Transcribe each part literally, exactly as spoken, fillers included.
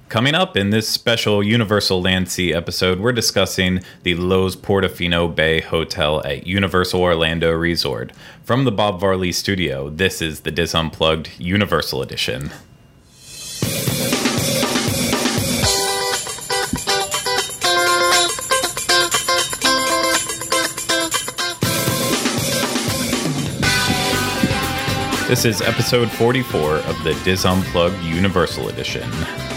Coming up in this special Universal Land Sea episode, we're discussing the Loews Portofino Bay Hotel at Universal Orlando Resort. From the Bob Varley Studio, this is the Dis Unplugged Universal Edition. This is episode forty-four of the Dis Unplugged Universal Edition.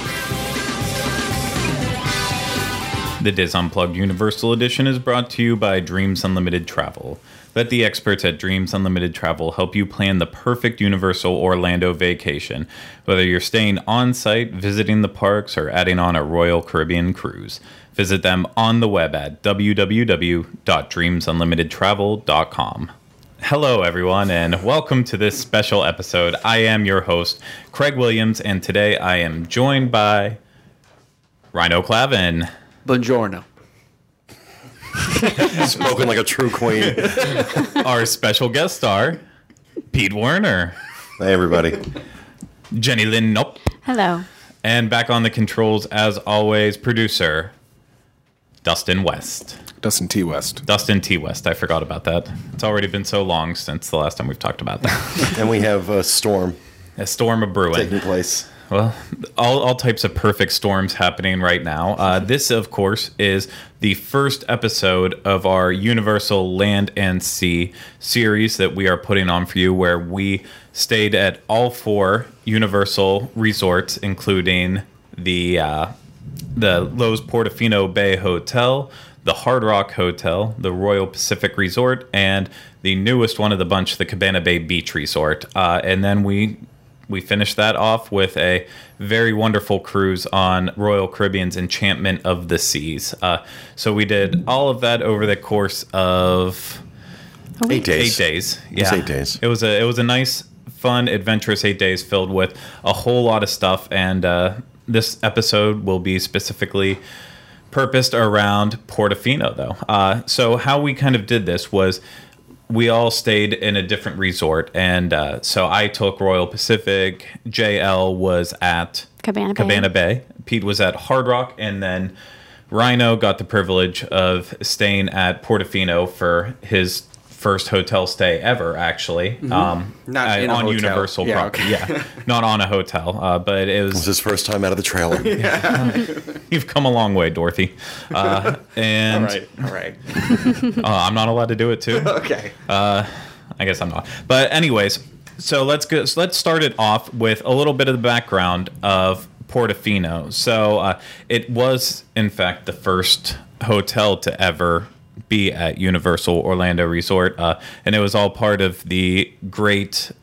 The Dis Unplugged Universal Edition is brought to you by Dreams Unlimited Travel. Let the experts at Dreams Unlimited Travel help you plan the perfect Universal Orlando vacation, whether you're staying on-site, visiting the parks, or adding on a Royal Caribbean cruise. Visit them on the web at w w w dot dreams unlimited travel dot com. Hello, everyone, and welcome to this special episode. I am your host, Craig Williams, and today I am joined by Rhino Clavin. Buongiorno. Spoken like a true queen. Our special guest star, Pete Werner. Hey, everybody. Jenny Lynn Nope. Hello. And back on the controls, as always, producer, Dustin West. Dustin T. West. Dustin T. West. I forgot about that. It's already been so long since the last time we've talked about that. And we have a storm. A storm of brewing. Taking place. Well, all, all types of perfect storms happening right now. Uh, this, of course, is the first episode of our Universal Land and Sea series that we are putting on for you, where we stayed at all four Universal resorts, including the uh, the Loews Portofino Bay Hotel, the Hard Rock Hotel, the Royal Pacific Resort, and the newest one of the bunch, the Cabana Bay Beach Resort. Uh, and then we... We finished that off with a very wonderful cruise on Royal Caribbean's Enchantment of the Seas. Uh, so we did all of that over the course of eight days. Eight days. Yeah, it was eight days. It was a it was a nice, fun, adventurous eight days filled with a whole lot of stuff. And uh, this episode will be specifically purposed around Portofino, though. Uh, so how we kind of did this was, we all stayed in a different resort, and uh, so I took Royal Pacific. J L was at Cabana Bay. Cabana Bay. Pete was at Hard Rock, and then Rhino got the privilege of staying at Portofino for his first hotel stay ever, actually. Mm-hmm. Um, Not uh, in a on hotel. Universal Yeah, property. okay. Yeah, not on a hotel, uh, but it was. It was his first time out of the trailer. You've come a long way, Dorothy. Uh, and All right, all right. uh, I'm not allowed to do it too. Okay. Uh, I guess I'm not. But anyways, so let's go. So let's start it off with a little bit of the background of Portofino. So uh, it was, in fact, the first hotel to ever be at Universal Orlando Resort, uh, and it was all part of the great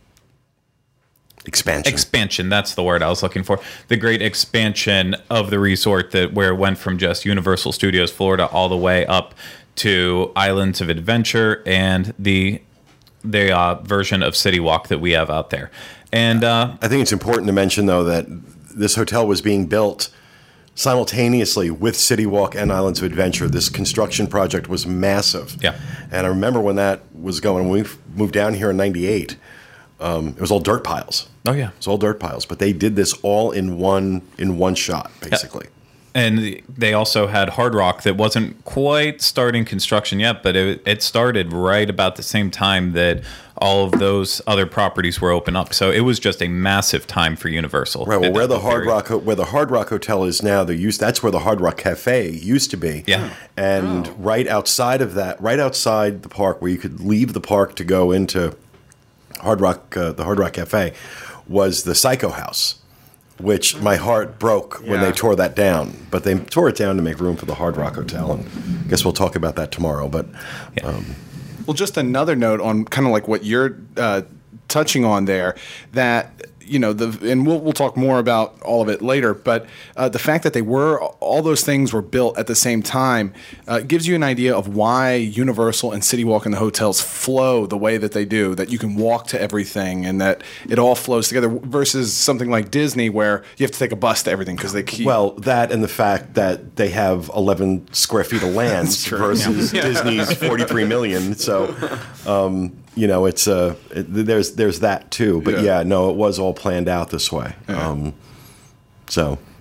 Expansion. expansion. That's the word I was looking for. The great expansion of the resort, that where it went from just Universal Studios Florida all the way up to Islands of Adventure and the the uh, version of City Walk that we have out there. And uh, I think it's important to mention, though, that this hotel was being built simultaneously with City Walk and Islands of Adventure. This construction project was massive. Yeah. And I remember when that was going, when we moved down here in ninety-eight, um, it was all dirt piles. oh yeah, It was all dirt piles. But they did this all in one in one shot, basically. and they also had Hard Rock that wasn't quite starting construction yet, but it, it started right about the same time that all of those other properties were open up. So it was just a massive time for Universal. Right. Well, at where that the Hard period. Rock Ho- where the Hard Rock Hotel is now, they used that's where the Hard Rock Cafe used to be. Yeah. And right outside of that, right outside the park, where you could leave the park to go into Hard Rock, uh, the Hard Rock Cafe, was the Psycho House, which my heart broke when Yeah. they tore that down. But they tore it down to make room for the Hard Rock Hotel, and I guess we'll talk about that tomorrow. But um, Well, just another note on kind of like what you're uh, touching on there, that you know, the and we'll we'll talk more about all of it later. But uh, the fact that they were all those things were built at the same time uh, gives you an idea of why Universal and City Walk and the hotels flow the way that they do. That you can walk to everything and that it all flows together. Versus something like Disney, where you have to take a bus to everything because they keep. well, that and the fact that they have eleven square feet of land versus Disney's forty-three million. So. Um, You know, it's uh, it, there's there's that too, but yeah. Yeah. no, it was all planned out this way. Yeah. Um, so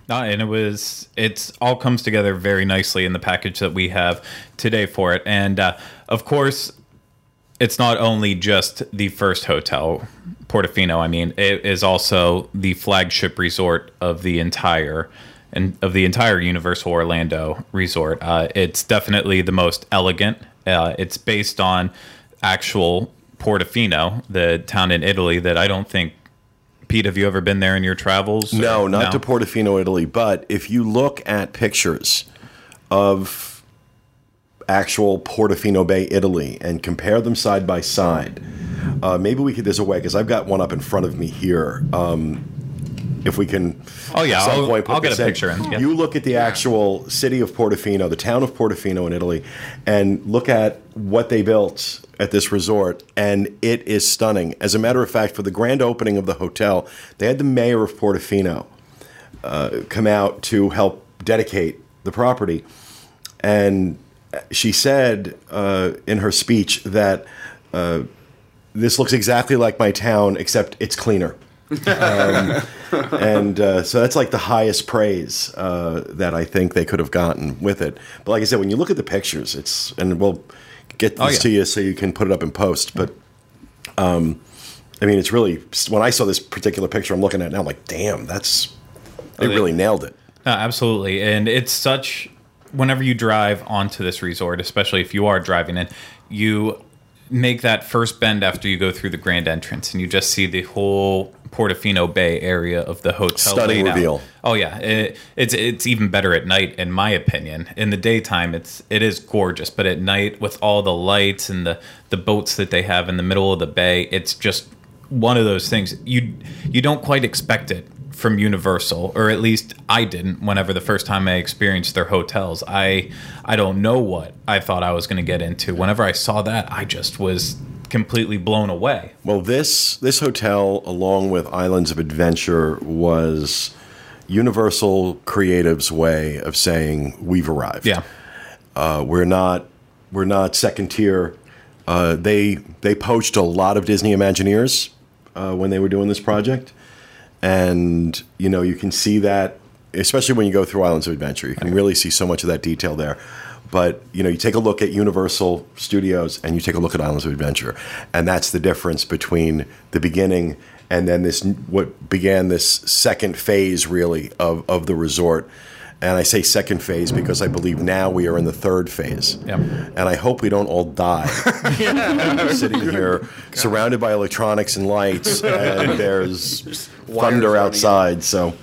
No, and it was, it's all comes together very nicely in the package that we have today for it. And uh, of course, it's not only just the first hotel, Portofino. I mean, it is also the flagship resort of the entire and of the entire Universal Orlando resort. Uh, it's definitely the most elegant. Uh, it's based on actual Portofino, the town in Italy that I don't think. Pete, have you ever been there in your travels? No, or? not no? to Portofino, Italy. But if you look at pictures of actual Portofino Bay, Italy, and compare them side by side, uh, maybe we could. There's a way because I've got one up in front of me here. Um, if we can, oh yeah, at some I'll, point put I'll get this a in. picture. In. Yeah. You look at the actual city of Portofino, the town of Portofino in Italy, and look at what they built at this resort, and it is stunning. As a matter of fact, for the grand opening of the hotel, they had the mayor of Portofino uh, come out to help dedicate the property, and she said uh, in her speech that uh, this looks exactly like my town, except it's cleaner. um, and uh, so that's like the highest praise uh, that I think they could have gotten with it. But like I said, when you look at the pictures, it's and we'll get this oh, yeah. to you so you can put it up in post. But um, I mean, it's really when I saw this particular picture, I'm looking at it now, I'm like, damn, that's they they- really nailed it. No, absolutely. And it's such, whenever you drive onto this resort, especially if you are driving in, you make that first bend after you go through the grand entrance and you just see the whole Portofino Bay area of the hotel. Stunning laid out. reveal. Oh yeah, it, it's it's even better at night, in my opinion. In the daytime, it's it is gorgeous, but at night with all the lights and the the boats that they have in the middle of the bay, it's just one of those things you you don't quite expect it from Universal, or at least I didn't. Whenever the first time I experienced their hotels, I I don't know what I thought I was going to get into. Whenever I saw that, I just was completely blown away. Well, this this hotel, along with Islands of Adventure, was Universal Creative's way of saying we've arrived. Yeah, uh, we're not we're not second tier. Uh, they they poached a lot of Disney Imagineers uh, when they were doing this project, and you know you can see that, especially when you go through Islands of Adventure, you can really see so much of that detail there. But you know, you take a look at Universal Studios and you take a look at Islands of Adventure, and that's the difference between the beginning and then this what began this second phase really of, of the resort. And I say second phase because I believe now we are in the third phase. Yep. And I hope we don't all die sitting here surrounded by electronics and lights, and there's thunder outside. So.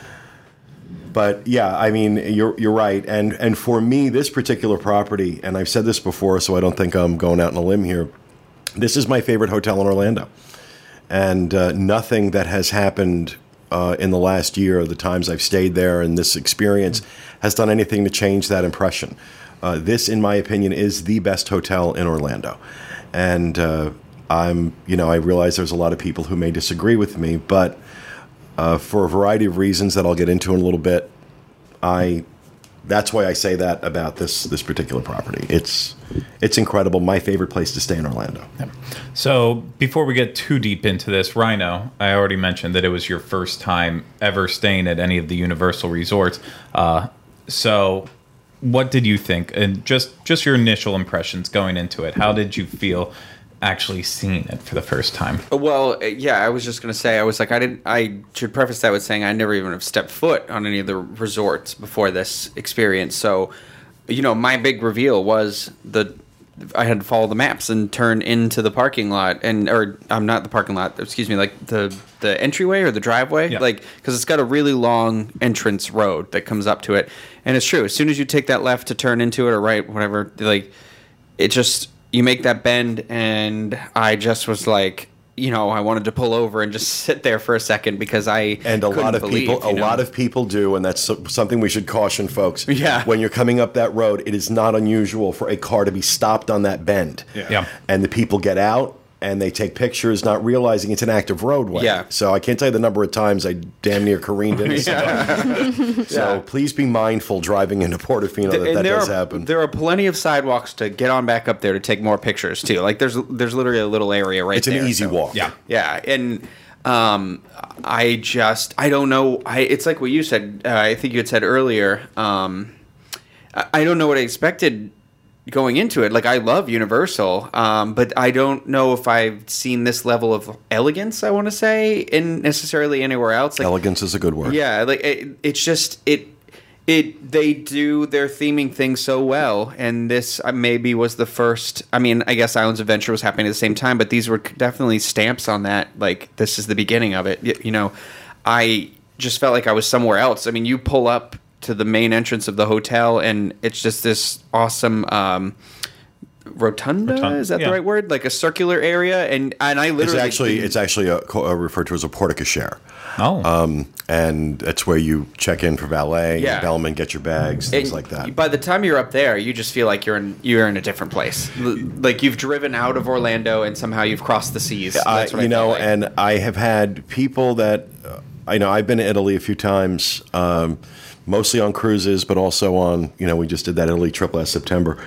But yeah, I mean, you're you're right, and and for me, this particular property, and I've said this before, so I don't think I'm going out on a limb here. This is my favorite hotel in Orlando, and uh, nothing that has happened uh, in the last year, the times I've stayed there, and this experience has done anything to change that impression. Uh, this, in my opinion, is the best hotel in Orlando, and uh, I'm you know I realize there's a lot of people who may disagree with me, but. Uh, for a variety of reasons that I'll get into in a little bit, I that's why I say that about this this particular property. It's it's incredible. My favorite place to stay in Orlando. Yep. So before we get too deep into this, Rhino, I already mentioned that it was your first time ever staying at any of the Universal resorts. Uh, so what did you think? And just just your initial impressions going into it. How did you feel actually seeing it for the first time? Well, yeah, I was just gonna say, I was like, I didn't. I should preface that with saying I never even have stepped foot on any of the resorts before this experience. So, you know, my big reveal was the I had to follow the maps and turn into the parking lot, and or I'm not the parking lot. Excuse me, like the the entryway or the driveway, Yeah. like because it's got a really long entrance road that comes up to it, and it's true. As soon as you take that left to turn into it or right, whatever, like it just. You make that bend, and I just was like, you know, I wanted to pull over and just sit there for a second because I And a couldn't lot of believe, people, a you know? lot of people do, and that's so- something we should caution folks. Yeah. When you're coming up that road, it is not unusual for a car to be stopped on that bend. Yeah. Yeah. And the people get out and they take pictures, not realizing it's an active roadway. Yeah. So I can't tell you the number of times I damn near careened into somebody. So Yeah. please be mindful driving into Portofino that and that there does are, happen. There are plenty of sidewalks to get on back up there to take more pictures too. Like there's there's literally a little area right It's there. an easy so- walk. Yeah. Yeah, and Um, I just I don't know. I it's like what you said. Uh, I think you had said earlier. Um, I, I don't know what I expected going into it. Like, I love Universal, um, but I don't know if I've seen this level of elegance, I want to say, in necessarily anywhere else. Like, Elegance is a good word. yeah, like it, it's just it it they do their theming thing so well, and this uh, maybe was the first. I mean, I guess Islands of Adventure was happening at the same time, but these were definitely stamps on that. Like, this is the beginning of it. You, you know, I just felt like I was somewhere else. I mean, you pull up to the main entrance of the hotel, and it's just this awesome um, rotunda. Rotund- is that yeah. the right word? Like a circular area, and and I It's literally actually it's actually a, a referred to as a porte-cochere. Oh, Um, and that's where you check in for valet, Yeah. bellman, get your bags, things And like that. By the time you're up there, you just feel like you're in you're in a different place. L- Like you've driven out of Orlando and somehow you've crossed the seas. I, That's what I you know, feel like. and I have had people that uh, I know. I've been to Italy a few times, um, mostly on cruises, but also on. You know, we just did that Italy trip last September,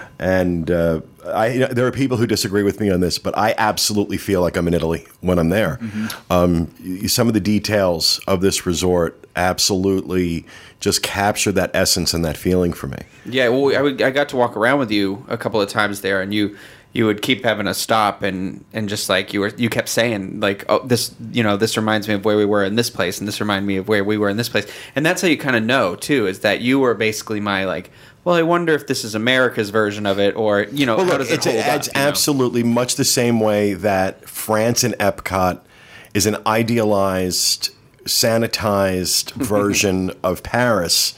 and uh, I you know, there are people who disagree with me on this, but I absolutely feel like I'm in Italy when I'm there. Mm-hmm. Um, y- some of the details of this resort absolutely just capture that essence and that feeling for me. Yeah, well, I, would, I got to walk around with you a couple of times there, and you you would keep having to stop and, and just like you were you kept saying like, oh, this you know this reminds me of where we were in this place, and this reminded me of where we were in this place, and that's how you kind of know too, is that you were basically my like, well, I wonder if this is America's version of it, or you know, Well, how look, does it it's, hold it's up, you know? absolutely much the same way that France and Epcot is an idealized, sanitized version of Paris.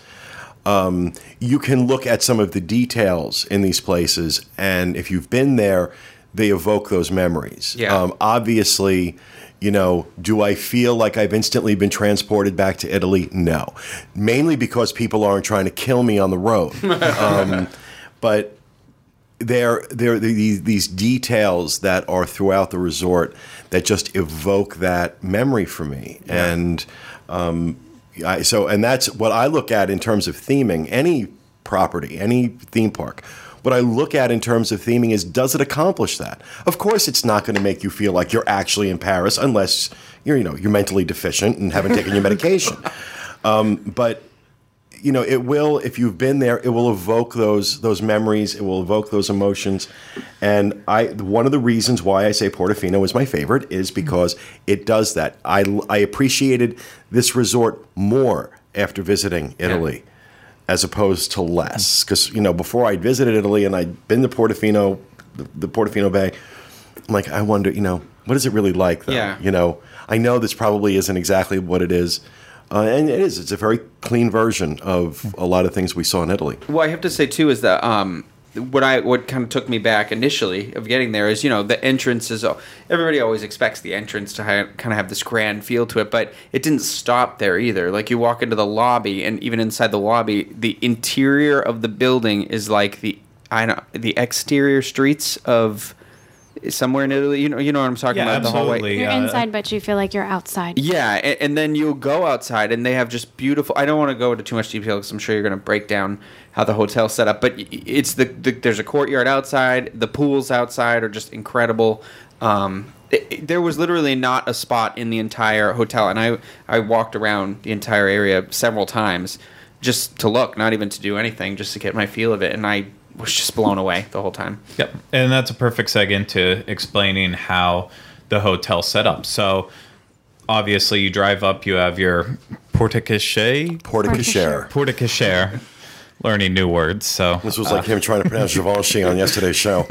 Um, you can look at some of the details in these places, and if you've been there, they evoke those memories. Yeah. Um, obviously, you know, do I feel like I've instantly been transported back to Italy? No. Mainly because people aren't trying to kill me on the road. um, but there, there are these, these details that are throughout the resort that just evoke that memory for me. And um, I, so, and that's what I look at in terms of theming any property, any theme park. What I look at in terms of theming is, does it accomplish that? Of course, it's not going to make you feel like you're actually in Paris unless you're, you know, you're mentally deficient and haven't taken your medication. Um, but you know, it will, if you've been there, it will evoke those those memories. It will evoke those emotions. And I, one of the reasons why I say Portofino is my favorite is because it does that. I, I appreciated this resort more after visiting Italy. Yeah. As opposed to less, because you know, before I'd visited Italy and I'd been to Portofino, the, the Portofino Bay, I'm like, I wonder, you know, what is it really like? Though? Yeah. You know, I know this probably isn't exactly what it is, uh, and it is. It's a very clean version of a lot of things we saw in Italy. Well, I have to say too is that um, what I what kind of took me back initially of getting there is, you know, the entrance is, everybody always expects the entrance to have, kind of have this grand feel to it, but it didn't stop there either. Like, you walk into the lobby, and even inside the lobby, the interior of the building is like the I don't the exterior streets of somewhere in Italy. You know, you know what I'm talking Yeah, about. The hallway. absolutely. You're Uh, inside, but you feel like you're outside. Yeah, and, and then you'll go outside, and they have just beautiful. I don't want to go into too much detail because I'm sure you're going to break down how the hotel's set up. But it's the, the there's a courtyard outside. The pools outside are just incredible. Um, it, it- there was literally not a spot in the entire hotel, and I I walked around the entire area several times just to look, not even to do anything, just to get my feel of it, and I was just blown away the whole time. Yep. And that's a perfect seg into explaining how the hotel set up. So obviously you drive up, you have your porte-cochere. Porte-cochere. Porte-cochere. Learning new words. So This was like him trying to pronounce Givenchy on yesterday's show.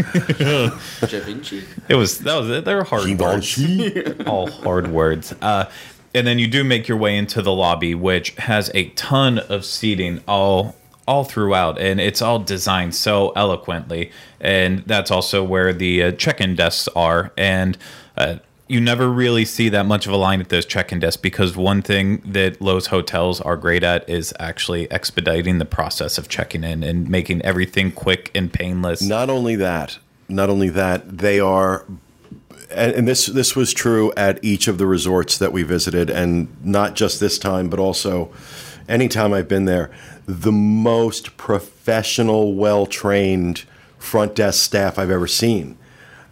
Da Vinci. it was that was it. They're hard words. Givenchy. All hard words. Uh, and then you do make your way into the lobby, which has a ton of seating all all throughout, and it's all designed so eloquently. And that's also where the uh, check-in desks are. And uh, you never really see that much of a line at those check-in desks, because one thing that Lowe's hotels are great at is actually expediting the process of checking in and making everything quick and painless. Not only that, not only that, they are, and, and this this was true at each of the resorts that we visited, and not just this time, but also any time I've been there, the most professional, well-trained front desk staff I've ever seen.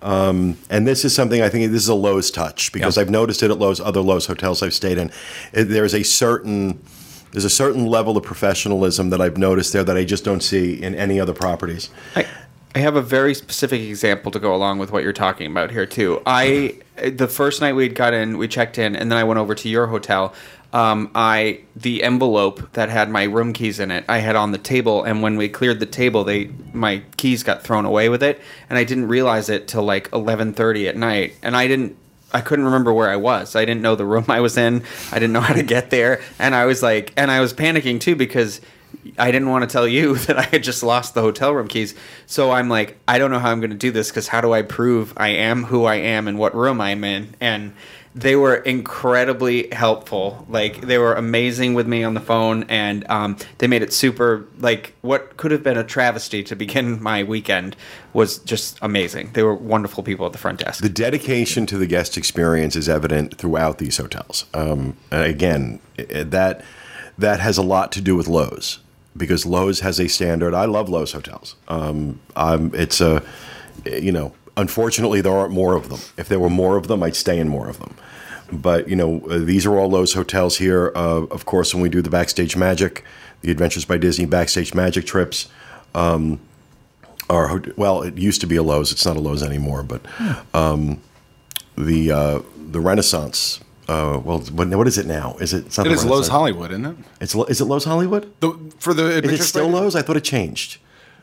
Um, and this is something I think this is a Lowe's touch because Yep. I've noticed it at Lowe's, other Lowe's hotels I've stayed in. It- There's a certain there's a certain level of professionalism that I've noticed there that I just don't see in any other properties. I, I have a very specific example to go along with what you're talking about here too. I the first night we got in, we checked in, and then I went over to your hotel. Um, I the envelope that had my room keys in it, I had on the table, and when we cleared the table, they my keys got thrown away with it, and I didn't realize it till like eleven thirty at night, and I didn't. I couldn't remember where I was. I didn't know the room I was in. I didn't know how to get there, and I was like, and I was panicking too because I didn't want to tell you that I had just lost the hotel room keys. So I'm like, I don't know how I'm going to do this because how do I prove I am who I am and what room I'm in? And they were incredibly helpful. Like, they were amazing with me on the phone, and um, they made it super, like, what could have been a travesty to begin my weekend was just amazing. They were wonderful people at the front desk. The dedication to the guest experience is evident throughout these hotels. Um, again, i- that that has a lot to do with Lowe's because Lowe's has a standard. I love Lowe's hotels. Um, um, it's a, you know, unfortunately there aren't more of them. If there were more of them, I'd stay in more of them. But you know, uh, these are all Lowe's hotels here. Uh, of course, when we do the Backstage Magic, the Adventures by Disney Backstage Magic trips. Um, Our hot- well, it used to be a Lowe's. It's not a Lowe's anymore. But um, the uh, the Renaissance. Uh, well, what, what is it now? Is it? It's not It the is Lowe's Renaissance. Hollywood, isn't it? It's Lo- is it Lowe's Hollywood? The, for the Is it Adventures still by- Lowe's? I thought it changed.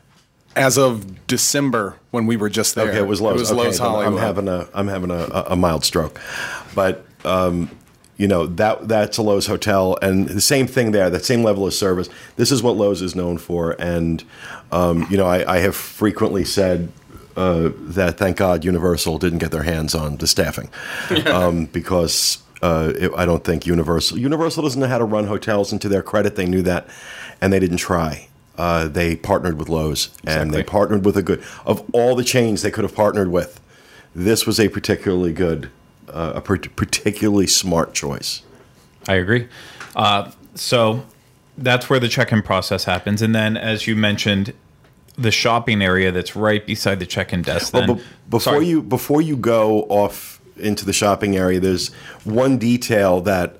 As of December when we were just there. Okay, it was Lowe's. It was okay, Lowe's then Hollywood. I'm having a I'm having a, a mild stroke, but um, you know that that's a Lowe's hotel, and the same thing there. That same level of service. This is what Lowe's is known for, and um, you know I, I have frequently said uh, that thank God Universal didn't get their hands on the staffing um, because. Uh, it, I don't think Universal Universal doesn't know how to run hotels, and to their credit, they knew that, and they didn't try. Uh, they partnered with Lowe's, and they Exactly. partnered with a good. Of all the chains they could have partnered with, this was a particularly good, uh, a per- particularly smart choice. I agree. Uh, so that's where the check-in process happens, and then, as you mentioned, the shopping area that's right beside the check-in desk. Then, Well, be- before Sorry. you before you go off into the shopping area, there's one detail that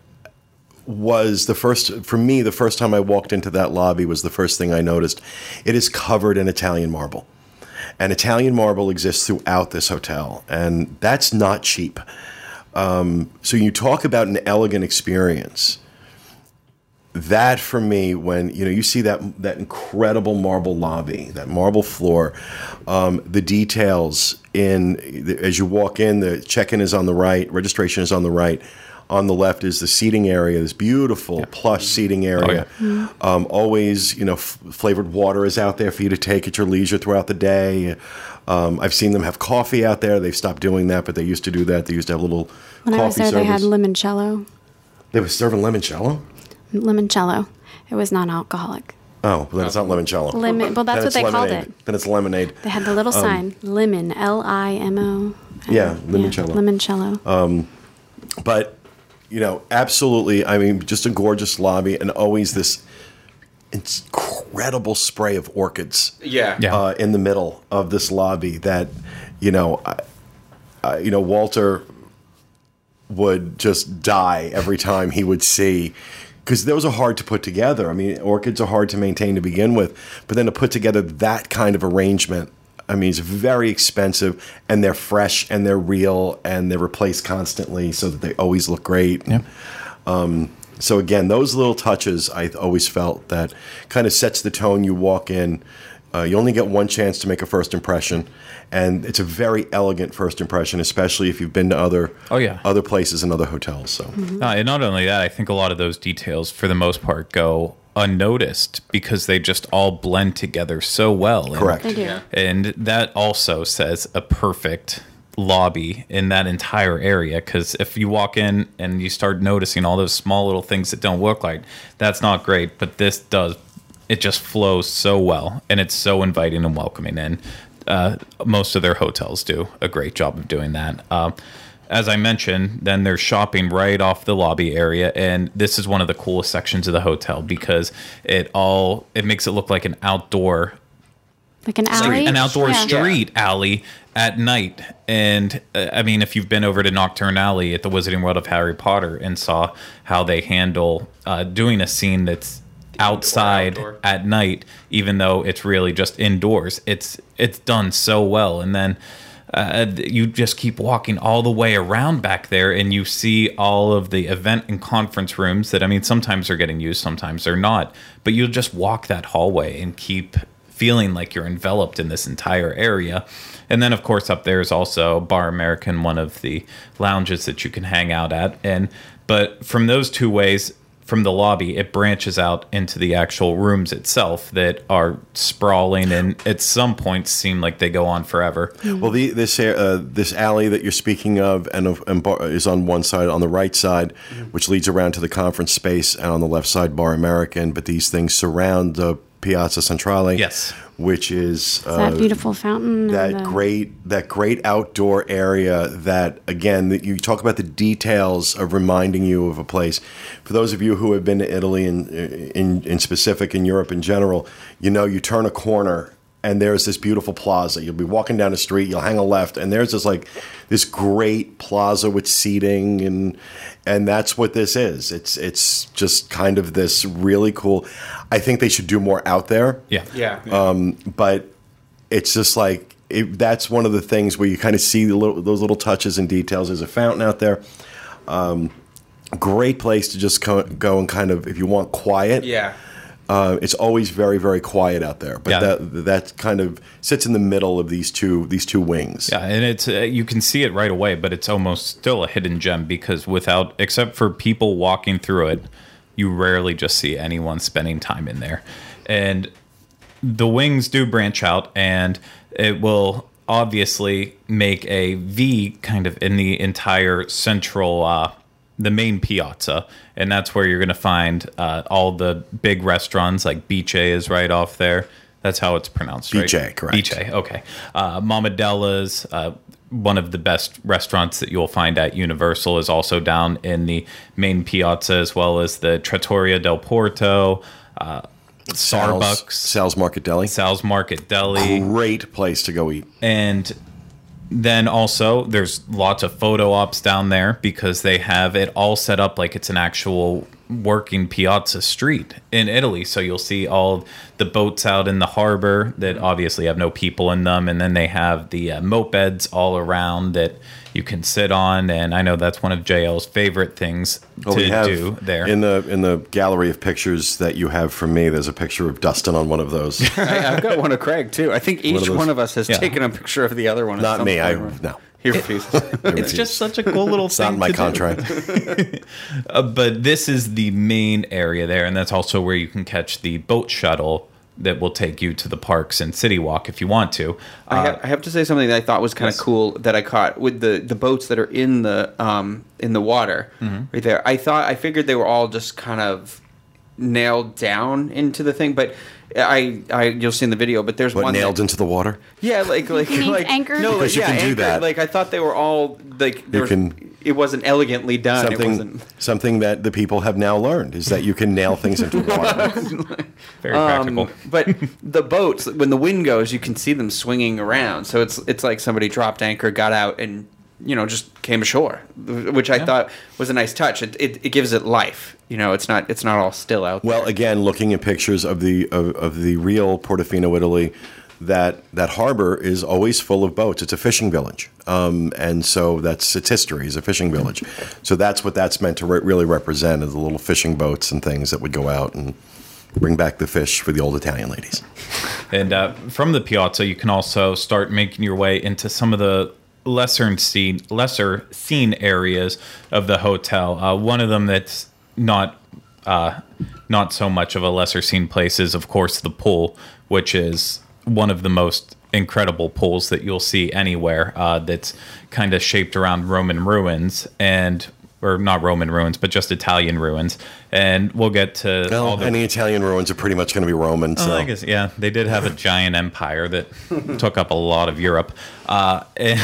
was the first for me. The first time I walked into that lobby was the first thing I noticed. It is covered in Italian marble, and Italian marble exists throughout this hotel, and that's not cheap. Um, so you talk about an elegant experience. That for me, when you know you see that that incredible marble lobby, that marble floor, um, the details in the, as you walk in, the check-in is on the right, registration is on the right. On the left is the seating area, this beautiful plush seating area. yeah. Um, always, you know, f- flavored water is out there for you to take at your leisure throughout the day. Um, I've seen them have coffee out there. They've stopped doing that, but they used to do that. They used to have little When I was coffee there, they had service. limoncello. They were serving limoncello. Limoncello. It was non-alcoholic. Oh, well, then it's not limoncello. Lemon. Well, that's Then what it's they called lemonade. it. Then it's lemonade. They had the little sign, lemon, L I M O. Yeah, limoncello. limoncello. But, you know, absolutely, I mean, just a gorgeous lobby and always this incredible spray of orchids Yeah. Yeah. uh, in the middle of this lobby that, you know, I, I, you know, Walter would just die every time he would see, because those are hard to put together. I mean, orchids are hard to maintain to begin with, but then to put together that kind of arrangement, I mean, it's very expensive, and they're fresh and they're real and they're replaced constantly so that they always look great. Yeah. Um, so again, those little touches, I always felt that kind of sets the tone. You walk in, uh, you only get one chance to make a first impression, and it's a very elegant first impression, especially if you've been to other Oh, yeah. other places and other hotels. So No, and not only that, I think a lot of those details, for the most part, go unnoticed because they just all blend together so well. And- correct. They do. And that also says a perfect lobby in that entire area, because if you walk in and you start noticing all those small little things that don't look like, that's not great, but this does. It just flows so well, and it's so inviting and welcoming, and uh, most of their hotels do a great job of doing that. Um, as I mentioned, then there's shopping right off the lobby area, and this is one of the coolest sections of the hotel because it all it makes it look like an outdoor Like an alley. an outdoor Yeah. street alley, at night. And uh, I mean, if you've been over to Nocturne Alley at the Wizarding World of Harry Potter and saw how they handle uh, doing a scene that's outside outdoor. at night, even though it's really just indoors, it's it's done so well. And then uh, you just keep walking all the way around back there, and you see all of the event and conference rooms that, I mean, sometimes they're getting used, sometimes they're not. But you'll just walk that hallway and keep feeling like you're enveloped in this entire area. And then, of course, up there is also Bar American, one of the lounges that you can hang out at. And but from those two ways, from the lobby, it branches out into the actual rooms itself that are sprawling, and at some points seem like they go on forever. Well, the, this uh, this alley that you're speaking of and, of, and bar, is on one side, on the right side, mm-hmm. which leads around to the conference space, and on the left side, Bar American. But these things surround the Piazza Centrale, yes, which is uh, that beautiful fountain. That and the- great, that great outdoor area. That again, that you talk about the details of reminding you of a place. For those of you who have been to Italy and in, in specific, in Europe in general, you know, you turn a corner and there's this beautiful plaza. You'll be walking down the street, you'll hang a left, and there's this like this great plaza with seating, and and that's what this is. It's it's just kind of this really cool. I think they should do more out there. Yeah, Yeah. Um, but it's just like it, that's one of the things where you kind of see the little, those little touches and details. There's a fountain out there. Um, great place to just co- go and kind of, if you want quiet. Yeah. Uh, it's always very, very quiet out there, but Yeah. that that kind of sits in the middle of these two these two wings. Yeah, and it's uh, you can see it right away, but it's almost still a hidden gem because without, except for people walking through it, you rarely just see anyone spending time in there. And the wings do branch out, and it will obviously make a V kind of in the entire central, uh, the main piazza, and that's where you're going to find uh, all the big restaurants, like Bice is right off there. That's how it's pronounced, right? Bice, correct. Bice, okay. Uh, Mamadella's, uh, one of the best restaurants that you'll find at Universal, is also down in the main piazza, as well as the Trattoria del Porto, uh, Sal's, Starbucks, Sal's Market Deli. Sal's Market Deli. Great place to go eat. And then also there's lots of photo ops down there because they have it all set up like it's an actual working piazza street in Italy. So you'll see all the boats out in the harbor that obviously have no people in them, and then they have the uh, mopeds all around that you can sit on. And I know that's one of J L's favorite things Well, to we have do there. in the in the gallery of pictures that you have from me. There's a picture of Dustin on one of those. I, I've got one of Craig too. I think each of one those- of us has Yeah. taken a picture of the other one. at Not some me. I point. no. He refuses. It's just such a cool little It's thing not in my to do. contract. Uh, but this is the main area there, and that's also where you can catch the boat shuttle that will take you to the parks and City Walk if you want to. I, Uh, ha- I have to say something that I thought was kind of yes. cool that I caught with the, the boats that are in the um, in the water Mm-hmm. right there. I thought I figured they were all just kind of nailed down into the thing, but I, I you'll see in the video. But there's What, one nailed that, into the water? yeah, like like You mean like anchored? No, like, Because you yeah, can do anchored. that. Like I thought they were all like there You was, can- it wasn't elegantly done. It Something wasn't. something that the people have now learned is that you can nail things into the water. very practical. Um, but the boats, when the wind goes, you can see them swinging around. So it's it's like somebody dropped anchor, got out, and you know just came ashore, which I thought was a nice touch. It, it it gives it life. You know, it's not it's not all still out Well, there. again, looking at pictures of the of, of the real Portofino, Italy, that that harbor is always full of boats. It's a fishing village, um, and so that's its history is a fishing village. So that's what that's meant to re- really represent: is the little fishing boats and things that would go out and bring back the fish for the old Italian ladies. And uh, from the piazza, you can also start making your way into some of the lesser seen lesser seen areas of the hotel. Uh, one of them that's not uh, not so much of a lesser seen place is, of course, the pool, which is one of the most incredible pools that you'll see anywhere. Uh, that's kind of shaped around Roman ruins and. Or not Roman ruins, but just Italian ruins, and we'll get to all Well, the any Italian ruins are pretty much going to be Roman. So Oh, I guess, yeah, they did have a giant empire that took up a lot of Europe. Uh, and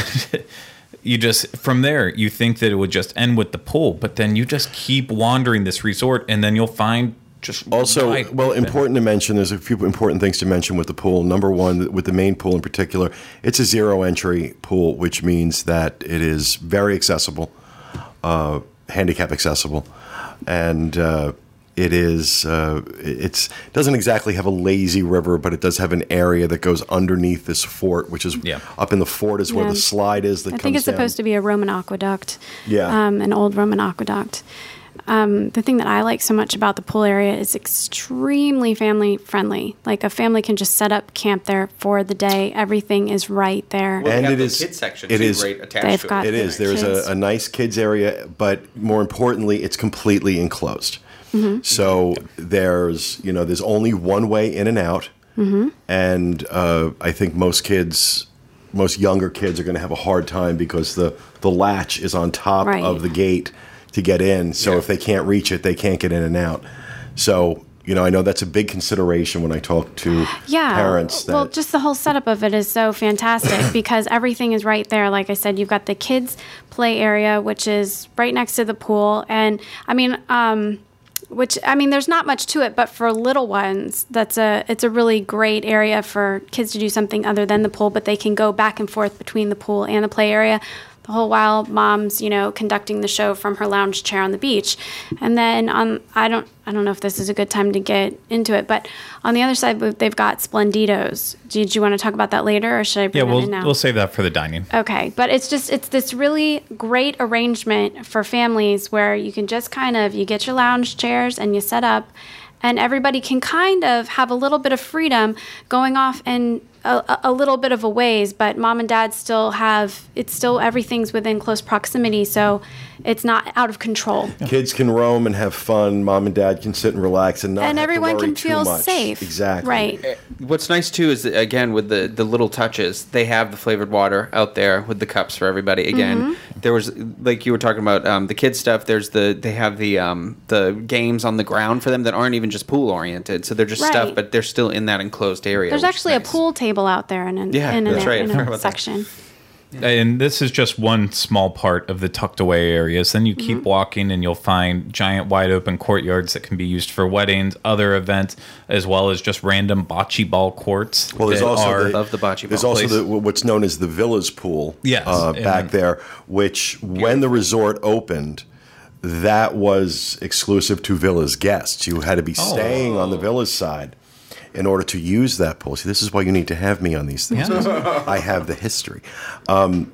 you just, from there, you think that it would just end with the pool, but then you just keep wandering this resort, and then you'll find just Also, wide well, open. important to mention, there's a few important things to mention with the pool. Number one, with the main pool in particular, it's a zero entry pool, which means that it is very accessible, uh, handicap accessible, and uh, it is uh, it's doesn't exactly have a lazy river, but it does have an area that goes underneath this fort, which is Yeah. up in the fort is where Yeah. the slide is that I comes think it's down. supposed to be a Roman aqueduct. Yeah. Um, an old Roman aqueduct. Um, the thing that I like so much about the pool area is extremely family friendly. Like a family can just set up camp there for the day. Everything is right there. Well, And they have it the is- kids section it too, is- right attached They've to got- it. It is. There's Kids. a, a nice kids area, but more importantly, it's completely enclosed. So there's, you know, there's only one way in and out, and uh, I think most kids, most younger kids, are going to have a hard time because the the latch is on top Right. of the gate to get in. So Yeah. if they can't reach it, they can't get in and out. So you know, I know that's a big consideration when I talk to Yeah. parents. That, well, just the whole setup of it is so fantastic because everything is right there. Like I said, you've got the kids' play area, which is right next to the pool. And I mean, um, which I mean, there's not much to it, but for little ones, that's a it's a really great area for kids to do something other than the pool. But they can go back and forth between the pool and the play area the whole while mom's, you know, conducting the show from her lounge chair on the beach. And then on I don't I don't know if this is a good time to get into it, but on the other side they've got Splenditos. Did you want to talk about that later, or should I bring Yeah, that we'll in now? we'll save that for the dining. Okay, but it's just it's this really great arrangement for families where you can just kind of you get your lounge chairs and you set up, and everybody can kind of have a little bit of freedom going off and a, a little bit of a ways, but mom and dad still have it's still everything's within close proximity, so it's not out of control. kids can roam and have fun. Mom and dad can sit and relax and not And have everyone to worry can too feel much. safe. Exactly. Right. What's nice too is that, again, with the the little touches, they have the flavored water out there with the cups for everybody. Again, Mm-hmm. there was like you were talking about um, the kids stuff. There's the they have the um, the games on the ground for them that aren't even just pool oriented. So they're just Right. stuff, but they're still in that enclosed area. There's which is actually a nice. pool table out there in an, Yeah, in an that's right. I in forgot a about that. section. And this is just one small part of the tucked away areas. Then you keep Mm-hmm. walking and you'll find giant wide open courtyards that can be used for weddings, other events, as well as just random bocce ball courts. Well, there's that also are- the, Love the bocce There's ball also place. the, what's known as the Villas Pool Yes, uh, and- back there, which when the resort opened, that was exclusive to Villas guests. You had to be Oh. staying on the Villas side in order to use that pool. See, this is why you need to have me on these things. Yeah. I have the history. Um,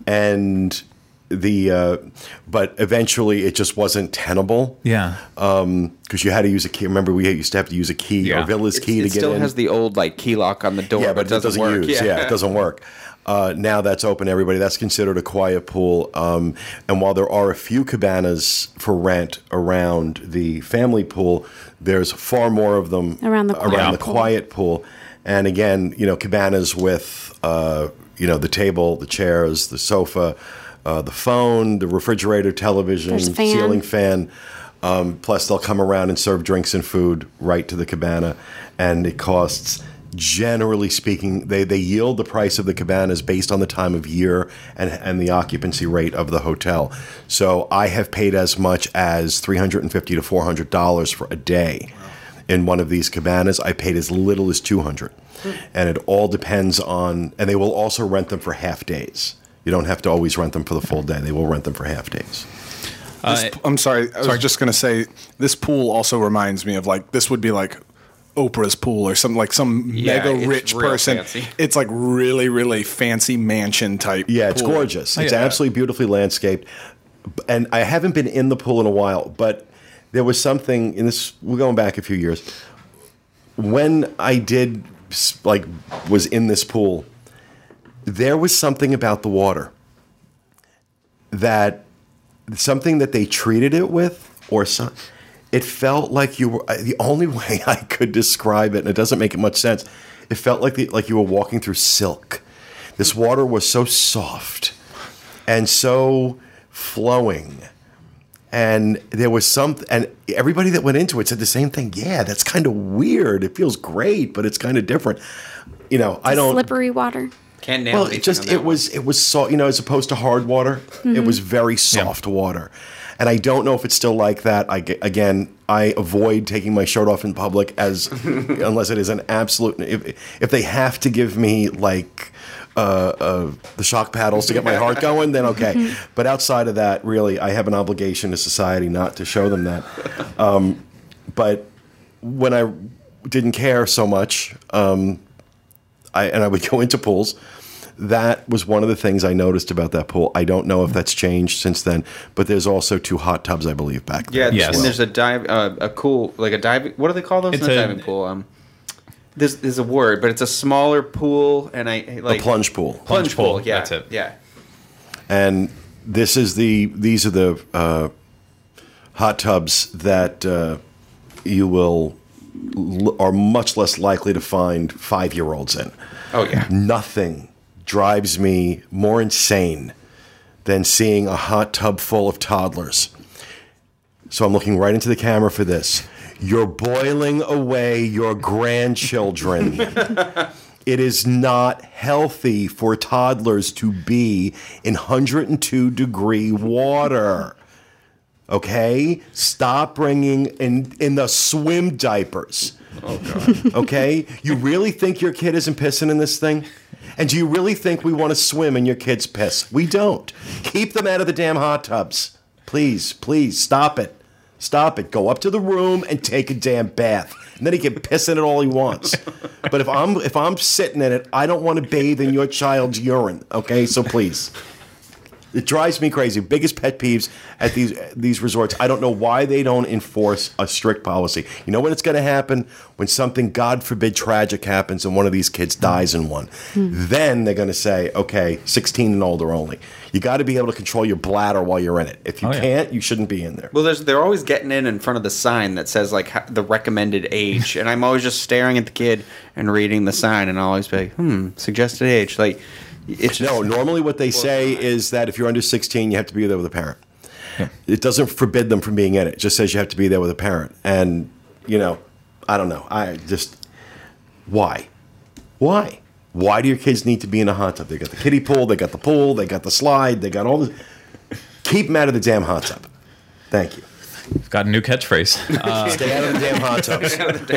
and the uh, but eventually it just wasn't tenable. Yeah. Because you had to use a key. Remember, we used to have to use a key Yeah. or Villa's It's- key it to get still in. has the old like key lock on the door, Yeah, but, it doesn't, work. use. Yeah. it doesn't work. Uh, now that's open to everybody. That's considered a quiet pool. Um, and while there are a few cabanas for rent around the family pool, there's far more of them Around the quiet around the pool. quiet pool. And again, you know, cabanas with uh, you know the table, the chairs, the sofa, uh, the phone, the refrigerator, television, There's a fan. ceiling fan. Um, plus, they'll come around and serve drinks and food right to the cabana, and it costs. Generally speaking, they, they yield the price of the cabanas based on the time of year and, and the occupancy rate of the hotel. So I have paid as much as three hundred fifty to four hundred dollars for a day in one of these cabanas. I paid as little as two hundred dollars. And it all depends on, and they will also rent them for half days. You don't have to always rent them for the full day. They will rent them for half days. Uh, This- I'm sorry. I was just going to say this pool also reminds me of like this would be like Oprah's pool or some like some Yeah, mega it's rich real person. fancy. It's like really really fancy mansion type. Yeah, it's pool. gorgeous. It's yeah. absolutely beautifully landscaped. And I haven't been in the pool in a while, but there was something in this. We're going back a few years. When I did like was in this pool, there was something about the water that something that they treated it with, or some. It felt like you were the only way I could describe it, and it doesn't make it much sense. It felt like the, like you were walking through silk. This water was so soft and so flowing, and there was some. And everybody that went into it said the same thing. Yeah, that's kind of weird. It feels great, but it's kind of different. You know, I don't. Slippery water. Can't nail Well, anything it just on that it was it was soft, you know, as opposed to hard water. It was very soft water, And I don't know if it's still like that. I, ge- again, I avoid taking my shirt off in public as unless it is an absolute. If, if they have to give me like uh, uh, the shock paddles to get my heart going, then okay. But outside of that, really, I have an obligation to society not to show them that. Um, but when I didn't care so much, um, I and I would go into pools. That was one of the things I noticed about that pool. I don't know if that's changed since then, but there's also two hot tubs, I believe, back there. Yeah, Yes. and there's a dive, uh, a cool, like a diving. What do they call those? It's Not a- diving pool. Um, there's there's a word, but it's a smaller pool, and I like A plunge pool. Plunge pool. pool, Yeah, that's it. Yeah. And this is the these are the uh, hot tubs that uh, you will l- are much less likely to find five year olds in. Oh yeah. Nothing drives me more insane than seeing a hot tub full of toddlers. So I'm looking right into the camera for this. You're boiling away your grandchildren. It is not healthy for toddlers to be in one hundred two degree water. Okay? Stop bringing in, in the swim diapers. Oh god. Okay? You really think your kid isn't pissing in this thing? And do you really think we want to swim in your kid's piss? We don't. Keep them out of the damn hot tubs. Please, please, stop it. Stop it. Go up to the room and take a damn bath. And then he can piss in it all he wants. But if I'm if I'm sitting in it, I don't want to bathe in your child's urine. Okay? So please. It drives me crazy. Biggest pet peeves at these these resorts. I don't know why they don't enforce a strict policy. You know when it's going to happen? When something, God forbid, tragic happens and one of these kids dies in one. Then they're going to say, okay, sixteen and older only. You got to be able to control your bladder while you're in it. If you Oh, yeah. can't, you shouldn't be in there. Well, there's, they're always getting in in front of the sign that says like ho- the recommended age, and I'm always just staring at the kid and reading the sign, and I'll always be like, hmm, suggested age. Like, it's just, No, normally what they say is that if you're under sixteen, you have to be there with a parent. It doesn't forbid them from being in it. It just says you have to be there with a parent. And, you know, I don't know. I just, why? Why? Why do your kids need to be in a hot tub? They got the kiddie pool, they got the pool, they got the slide, they got all the. Keep them out of the damn hot tub. Thank you. Got a new catchphrase. Uh, Stay out of the damn hot tubs.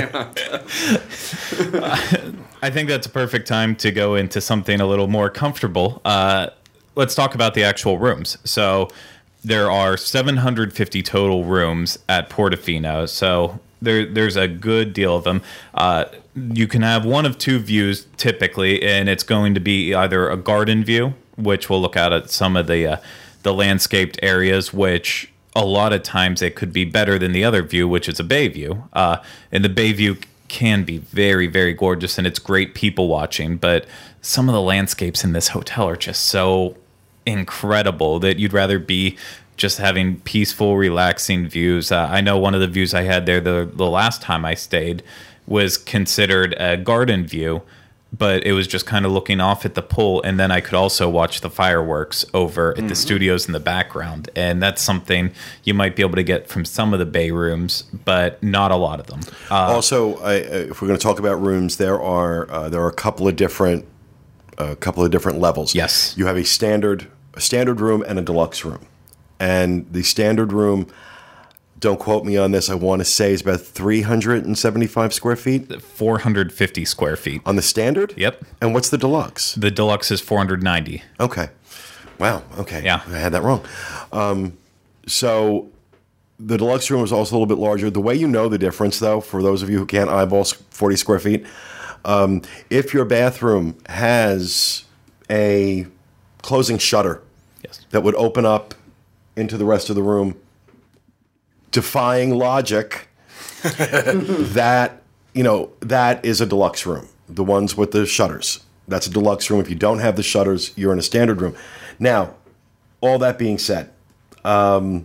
I think that's a perfect time to go into something a little more comfortable. Uh, let's talk about the actual rooms. So there are seven hundred fifty total rooms at Portofino. So there, there's a good deal of them. Uh, you can have one of two views typically, and it's going to be either a garden view, which will look out at some of the uh, the landscaped areas, which a lot of times it could be better than the other view, which is a bay view. Uh, and the bay view can be very, very gorgeous, and it's great people watching. But some of the landscapes in this hotel are just so incredible that you'd rather be just having peaceful, relaxing views. Uh, I know one of the views I had there the, the last time I stayed was considered a garden view, but it was just kind of looking off at the pool, and then I could also watch the fireworks over at mm-hmm. the studios in the background. And that's something you might be able to get from some of the bay rooms, but not a lot of them. Uh, also, I, if we're going to talk about rooms, there are uh, there are a couple of different a couple of different levels. Yes, you have a standard a standard room and a deluxe room, and the standard room. Don't quote me on this. I want to say it's about three hundred seventy-five square feet. four hundred fifty square feet. On the standard? Yep. And what's the deluxe? The deluxe is four hundred ninety. Okay. Wow. Okay. Yeah. I had that wrong. Um, so the deluxe room was also a little bit larger. The way you know the difference, though, for those of you who can't eyeball forty square feet, um, if your bathroom has a closing shutter yes. that would open up into the rest of the room, defying logic, that, you know, that is a deluxe room. The ones with the shutters. That's a deluxe room. If you don't have the shutters, you're in a standard room. Now, all that being said, um,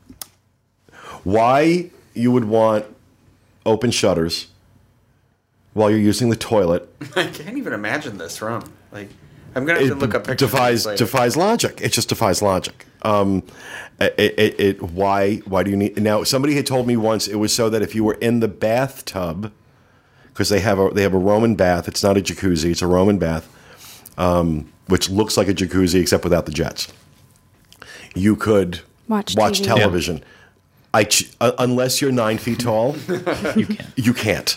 why you would want open shutters while you're using the toilet? I can't even imagine this room. Like, I'm gonna have to It look up pictures. defies later. defies logic. It just defies logic. Um, it, it, it why why do you need now? Somebody had told me once it was so that if you were in the bathtub, because they have a they have a Roman bath. It's not a jacuzzi. It's a Roman bath, um, which looks like a jacuzzi except without the jets. You could Watch, watch T V. television. I ch- uh, unless you're nine feet tall, You can't. you can't.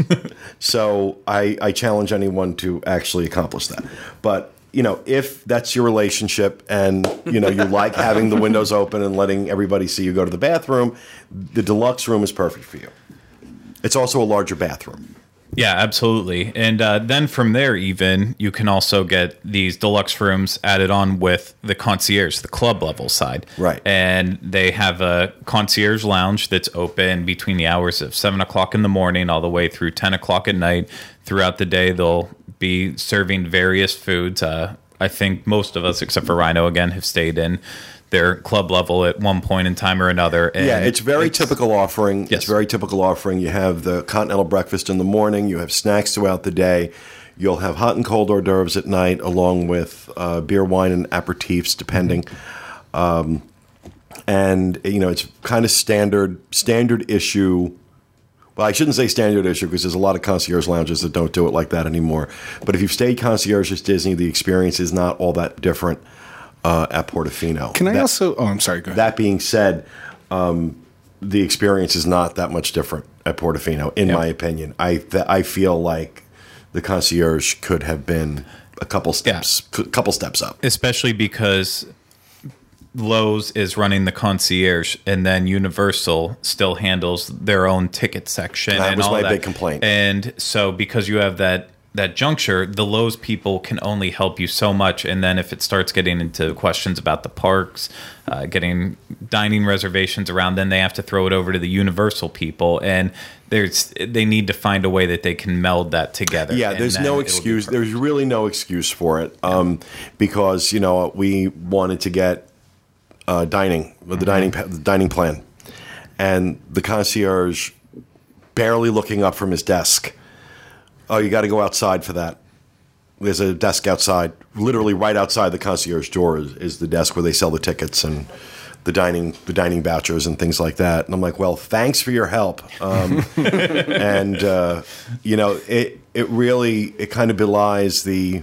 So I, I challenge anyone to actually accomplish that. But you know, if that's your relationship and you know you like having the windows open and letting everybody see you go to the bathroom, the deluxe room is perfect for you. It's also a larger bathroom. Yeah, absolutely. And uh, then from there, even, you can also get these deluxe rooms added on with the concierge, the club level side. Right. And they have a concierge lounge that's open between the hours of seven o'clock in the morning all the way through ten o'clock at night. Throughout the day, they'll be serving various foods. Uh, I think most of us, except for Rhino, again, have stayed in their club level at one point in time or another. And yeah, it's very it's, typical offering. Yes. It's very typical offering. You have the continental breakfast in the morning. You have snacks throughout the day. You'll have hot and cold hors d'oeuvres at night, along with uh, beer, wine, and aperitifs, depending. Mm-hmm. Um, and you know, it's kind of standard standard issue. Well, I shouldn't say standard issue because there's a lot of concierge lounges that don't do it like that anymore. But if you've stayed concierge at Disney, the experience is not all that different. Uh, at Portofino. Can I that, also? Oh, I'm sorry. Go ahead. That being said, um, the experience is not that much different at Portofino, in Yep. my opinion. I th- I feel like the concierge could have been a couple steps, Yeah. c- couple steps up. Especially because Lowe's is running the concierge, and then Universal still handles their own ticket section. That and was all my that. big complaint. And so, because you have that that juncture, the Lowe's people can only help you so much. And then if it starts getting into questions about the parks, uh, getting dining reservations around, then they have to throw it over to the Universal people. And there's they need to find a way that they can meld that together. Yeah, and there's then no it'll be excuse. perfect. There's really no excuse for it, um, because you know we wanted to get uh, dining, the Mm-hmm. dining, the dining plan, and the concierge barely looking up from his desk. Oh, you got to go outside for that. There's a desk outside, literally right outside the concierge door is, is the desk where they sell the tickets and the dining the dining vouchers and things like that. And I'm like, well, thanks for your help. Um, and uh, you know, it it really it kind of belies the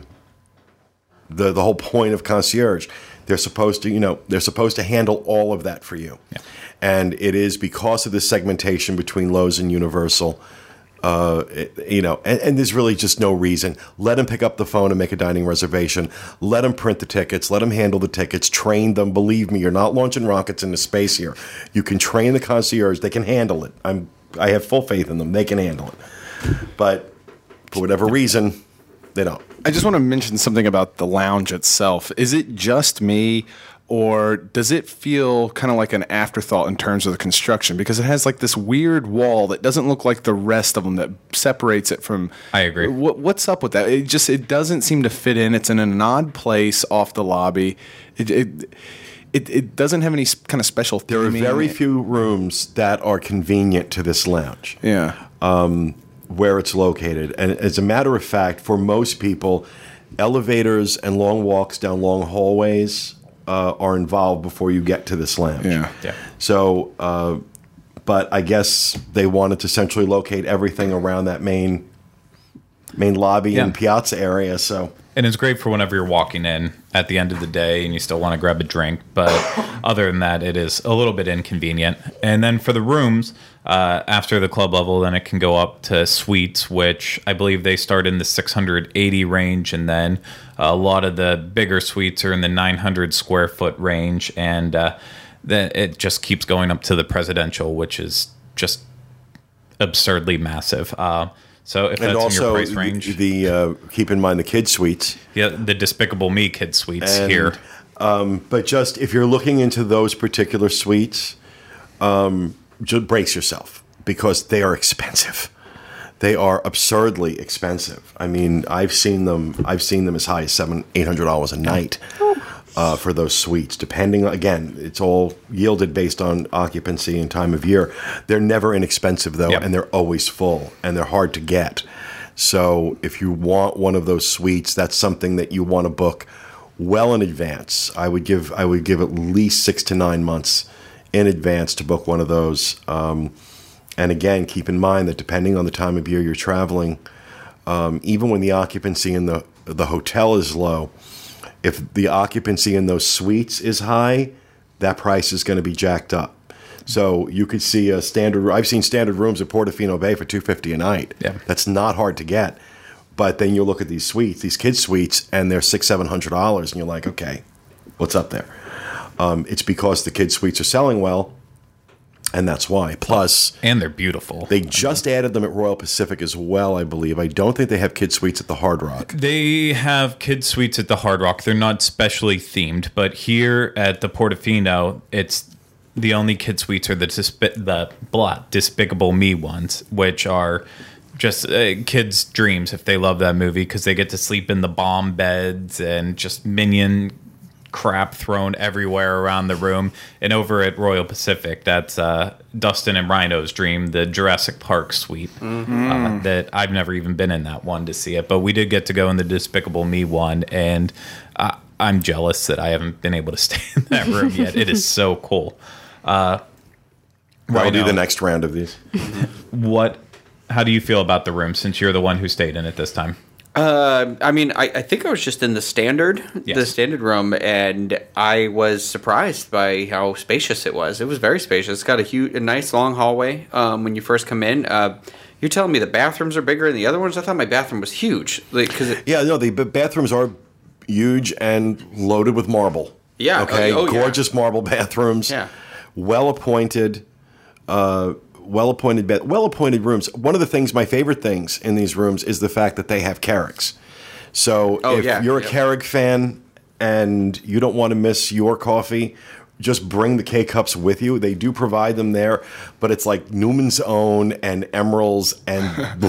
the the whole point of concierge. They're supposed to, you know, they're supposed to handle all of that for you. Yeah. And it is because of the segmentation between Lowe's and Universal. Uh, it- you know, and, and there's really just no reason. Let them pick up the phone and make a dining reservation. Let them print the tickets. Let them handle the tickets. Train them. Believe me, you're not launching rockets into space here. You can train the concierge. They can handle it. I'm. I have full faith in them. They can handle it. But for whatever reason, they don't. I just want to mention something about the lounge itself. Is it just me, or does it feel kind of like an afterthought in terms of the construction? Because it has like this weird wall that doesn't look like the rest of them that separates it from. I agree. What, what's up with that? It just it doesn't seem to fit in. It's in an odd place off the lobby. It it it, it doesn't have any s- kind of special. There are theming. very few rooms that are convenient to this lounge. Yeah. Where it's located. And as a matter of fact, for most people, elevators and long walks down long hallways uh, are involved before you get to this lounge. Yeah. Yeah. So, uh, but I guess they wanted to centrally locate everything around that main main lobby Yeah. and piazza area. So, And it's great for whenever you're walking in at the end of the day and you still want to grab a drink. But other than that, it is a little bit inconvenient. And then for the rooms, uh, after the club level, then it can go up to suites, which I believe they start in the six hundred eighty range. And then a lot of the bigger suites are in the nine hundred square foot range. And uh, then it just keeps going up to the presidential, which is just absurdly massive. Uh, so if and that's in also your price range, the, the uh, keep in mind the kid suites. yeah, the Despicable Me kid suites And, here. Um, but just if you're looking into those particular suites, um, just brace yourself because they are expensive. They are absurdly expensive. I mean, I've seen them. I've seen them as high as seven, eight hundred dollars a night uh, for those suites. Depending, again, it's all yielded based on occupancy and time of year. They're never inexpensive though, Yep. and they're always full, and they're hard to get. So if you want one of those suites, that's something that you want to book well in advance. I would give I would give at least six to nine months in advance to book one of those. Um, and again, keep in mind that depending on the time of year you're traveling, um, even when the occupancy in the the hotel is low, if the occupancy in those suites is high, that price is going to be jacked up. So you could see a standard. I've seen standard rooms at Portofino Bay for two hundred fifty dollars a night. Yeah. That's not hard to get. But then you look at these suites, these kids' suites, and they're six, seven hundred dollars, and you're like, okay, what's up there? Um, it's because the kids' suites are selling well, and that's why. Plus, And they're beautiful. they just added them at Royal Pacific as well, I believe. I don't think they have kids' suites at the Hard Rock. They have kids' suites at the Hard Rock. They're not specially themed, but here at the Portofino, it's the only kid suites are the despi- the blah, Despicable Me ones, which are just uh, kids' dreams if they love that movie because they get to sleep in the bomb beds and just minion crap thrown everywhere around the room. And over at Royal Pacific, that's uh, Dustin and Rhino's dream, the Jurassic Park suite. Mm-hmm. Uh, that I've never even been in that one to see it, but we did get to go in the Despicable Me one, and uh, I'm jealous that I haven't been able to stay in that room yet. It is so cool. Uh, I'll do Rhino, the next round of these. What? How do you feel about the room since you're the one who stayed in it this time? Uh, I mean, I, I think I was just in the standard, Yes. the standard room, and I was surprised by how spacious it was. It was very spacious. It's got a huge, a nice long hallway. Um, when you first come in, uh, you're telling me the bathrooms are bigger than the other ones. I thought my bathroom was huge, like because it, Yeah, no, the b- bathrooms are huge and loaded with marble. Yeah, Okay. oh, oh, yeah. Gorgeous marble bathrooms. Yeah. Well appointed. Uh, well appointed bed. Well appointed rooms. One of the things, my favorite things in these rooms, is the fact that they have Keurigs. So Oh, if yeah, you're a yep. Keurig fan and you don't want to miss your coffee, just bring the K cups with you. They do provide them there, but it's like Newman's Own and Emerald's and.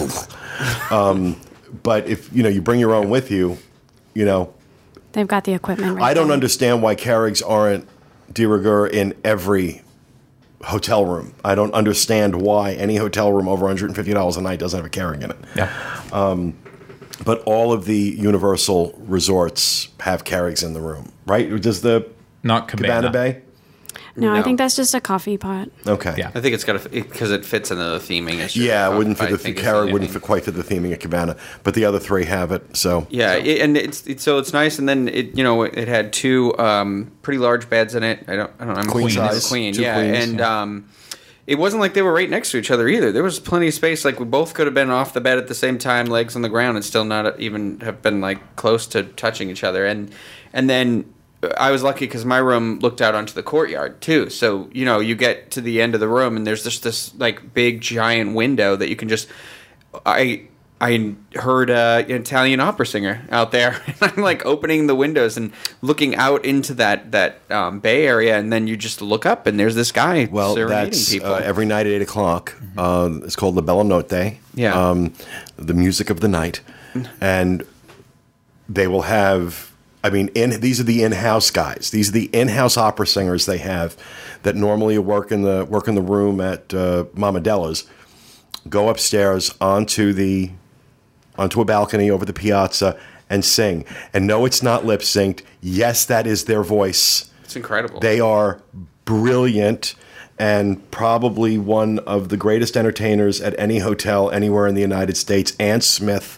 um, but if you know you bring your own with you, you know. They've got the equipment right I don't there. understand why Keurigs aren't de rigueur in every hotel room. I don't understand why any hotel room over one hundred fifty dollars a night doesn't have a Keurig in it. Yeah. But all of the Universal resorts have Keurigs in the room, right? Does the Not Cabana. Cabana Bay? No, I No. think that's just a coffee pot. Okay. Yeah. I think it's got to because it, it fits into the theming. It's just Yeah, it wouldn't I fit the think it's Keurig the wouldn't theming. fit quite fit the theming at Cabana, but the other three have it. So Yeah, it, and it's, it's so it's nice, and then it you know it had two um, pretty large beds in it. I don't I don't know I'm Queen queen, size. queen, Two yeah, queens, and yeah. um, it wasn't like they were right next to each other either. There was plenty of space. Like we both could have been off the bed at the same time, legs on the ground, and still not even have been like close to touching each other. And and then I was lucky because my room looked out onto the courtyard too. So you know you get to the end of the room, and there's just this like big giant window that you can just I. I heard uh, an Italian opera singer out there, and I'm like opening the windows and looking out into that that um, Bay Area, and then you just look up, and there's this guy well, serenading that's people. uh, every night at eight o'clock. Uh, it's called La Bella Notte. Yeah. Um, the music of the night, and they will have. I mean, in these are the in-house guys. These are the in-house opera singers they have that normally work in the work in the room at uh, Mama Della's. Go upstairs onto the onto a balcony over the piazza and sing. And no, it's not lip synced. Yes, that is their voice. It's incredible. They are brilliant and probably one of the greatest entertainers at any hotel anywhere in the United States. Ann Smith.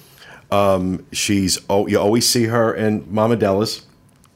Um, she's oh, you always see her in Mama Della's,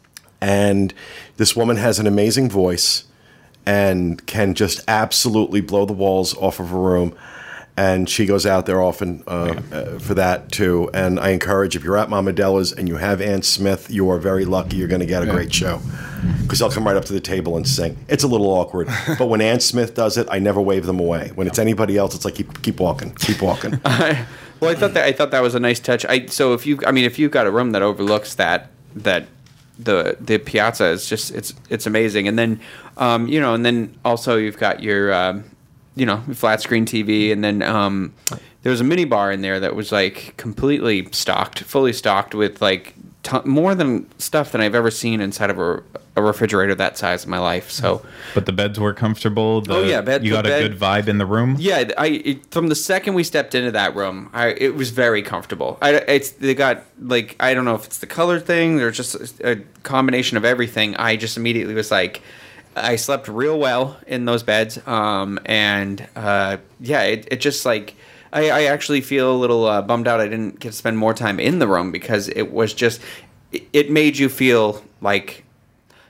and this woman has an amazing voice and can just absolutely blow the walls off of a room. And she goes out there often uh, uh, for that too. And I encourage, if you're at Mama Della's and you have Ann Smith, you are very lucky. You're going to get a great show because they'll come right up to the table and sing. It's a little awkward, but when Ann Smith does it, I never wave them away. When it's anybody else, it's like keep keep walking, keep walking. Well, I thought that I thought that was a nice touch. I so if you I mean if you've got a room that overlooks that that the the piazza is just it's it's amazing. And then um, you know and then also you've got your um, you know flat screen T V, and then um, there was a mini bar in there that was like completely stocked, fully stocked with like t- more than stuff than I've ever seen inside of a, a refrigerator that size in my life. So. But the beds were comfortable. The, Oh, yeah, bed- you the got bed- a good vibe in the room. Yeah, I it, from the second we stepped into that room, I it was very comfortable. I it's they got like I don't know if it's the color thing or just a, a combination of everything. I just immediately was like, I slept real well in those beds, um, and uh, yeah, it, it just like I, I actually feel a little uh, bummed out I didn't get to spend more time in the room because it was just it, it made you feel like.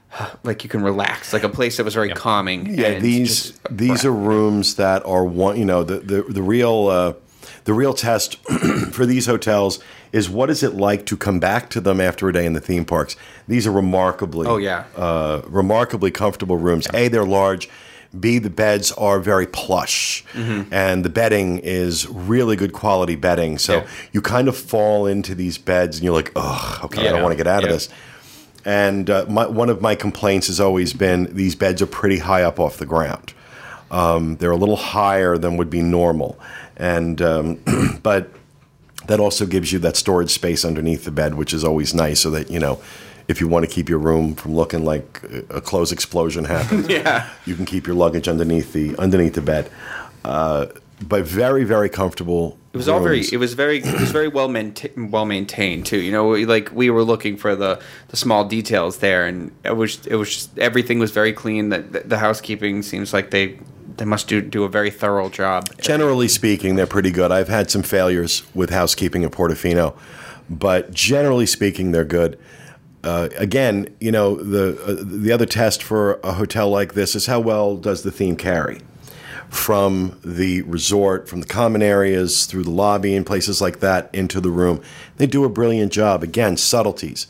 like you can relax, like a place that was very calming. Yeah, and these just these are rooms that are one. You know, the the the real uh, the real test for these hotels is what is it like to come back to them after a day in the theme parks. These are remarkably, Oh, yeah. uh, remarkably comfortable rooms. A, they're large. B, the beds are very plush, Mm-hmm. and the bedding is really good quality bedding. So Yeah. you kind of fall into these beds, and you're like, "Ugh, okay, I Yeah. don't want to get out of Yeah. this." And uh, my, one of my complaints has always been these beds are pretty high up off the ground. Um, they're a little higher than would be normal, and um, but that also gives you that storage space underneath the bed, which is always nice, so that you know. If you want to keep your room from looking like a clothes explosion happened, Yeah. you can keep your luggage underneath the underneath the bed. Uh, but very, very comfortable. It was all very. rooms. It was very. It was very well maintained. Well maintained too. You know, like we were looking for the, the small details there, and it was. It was just, everything was very clean. That the, the housekeeping seems like they they must do do a very thorough job. Generally speaking, they're pretty good. I've had some failures with housekeeping at Portofino, but generally speaking, they're good. Uh, again, you know, the uh, the other test for a hotel like this is how well does the theme carry from the resort, from the common areas, through the lobby and places like that into the room. They do a brilliant job. Again, subtleties.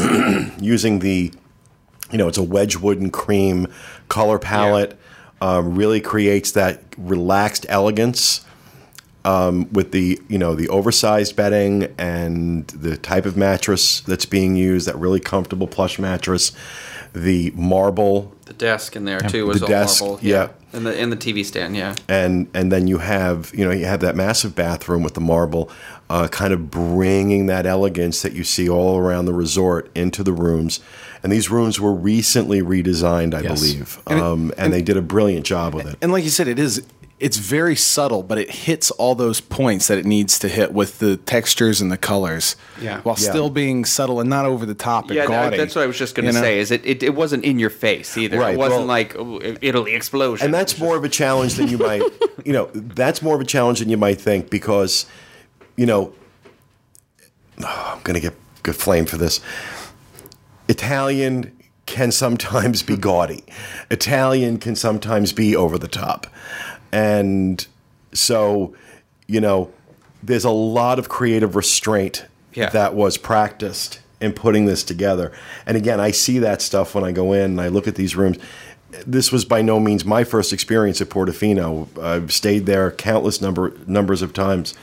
Using the, you know, it's a Wedgwood and cream color palette, uh, really creates that relaxed elegance. Um, with the you know the oversized bedding and the type of mattress that's being used, that really comfortable plush mattress, the marble, The desk in there too was The all desk, marble. yeah. and the and the T V stand. Yeah, and and then you have you know you have that massive bathroom with the marble, uh, kind of bringing that elegance that you see all around the resort into the rooms. And these rooms were recently redesigned, I Yes. believe, And it- um, and they did a brilliant job with it. And like you said, it is it's very subtle, but it hits all those points that it needs to hit with the textures and the colors. Yeah. While Yeah. still being subtle and not over the top and yeah. that- gaudy. that's what I was just going you to know? say. Is it, it? It wasn't in your face either. Right, It wasn't well- like oh, Italy explosion. And that's more of a challenge than you might, you know, that's more of a challenge than you might think because, you know, oh, I'm going to get get flamed for this. Italian can sometimes be gaudy. Italian can sometimes be over the top. And so, you know, there's a lot of creative restraint Yeah. that was practiced in putting this together. And again, I see that stuff when I go in and I look at these rooms. This was by no means my first experience at Portofino. I've stayed there countless number numbers of times.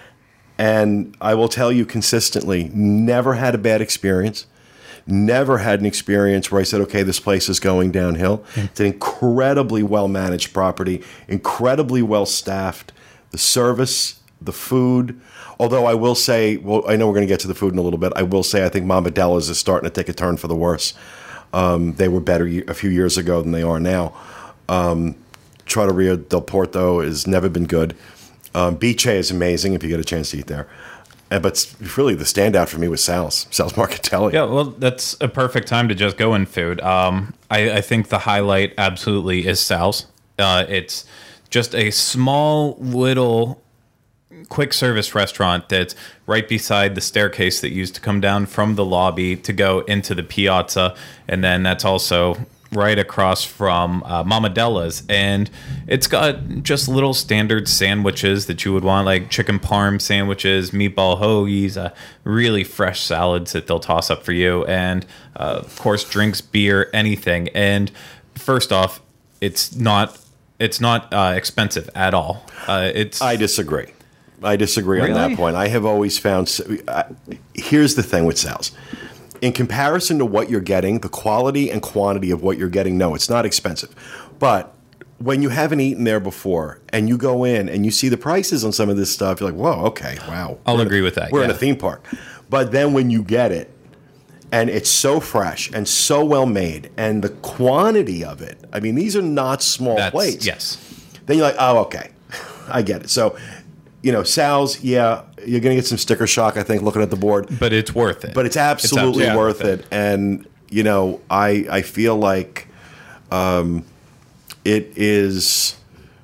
And I will tell you consistently, never had a bad experience. Never had an experience where I said, okay, this place is going downhill. It's an incredibly well-managed property, incredibly well-staffed. The service, the food. Although I will say, well, I know we're going to get to the food in a little bit. I will say I think Mama Della's is starting to take a turn for the worse. Um, they were better a few years ago than they are now. Um, Trattoria del Porto has never been good. Um, Biche is amazing if you get a chance to eat there. Uh, but s- really, the standout for me was Sal's, Sal's Marcatelli. Yeah, well, that's a perfect time to just go in food. Um, I, I think the highlight absolutely is Sal's. Uh, it's just a small little quick service restaurant that's right beside the staircase that used to come down from the lobby to go into the piazza, and then that's also right across from uh, Mama Della's, and it's got just little standard sandwiches that you would want, like chicken parm sandwiches, meatball hoagies, uh, really fresh salads that they'll toss up for you, and uh, of course drinks, beer, anything. And first off, it's not it's not uh, expensive at all. Uh, it's I disagree. I disagree on Really? that point. I have always found. Uh, here's the thing with Sal's. In comparison to what you're getting, the quality and quantity of what you're getting, no, it's not expensive. But when you haven't eaten there before and you go in and you see the prices on some of this stuff, you're like, whoa, okay, wow. I'll We're in agree a- with that, We're in a yeah. theme park. But then when you get it, and it's so fresh and so well made, and the quantity of it, I mean, these are not small that's, plates. yes. Then you're like, oh, okay, I get it. So, you know, Sal's, yeah, you're going to get some sticker shock, I think, looking at the board. But it's worth it. But it's absolutely absolutely worth worth it. And, you know, I I feel like um, it is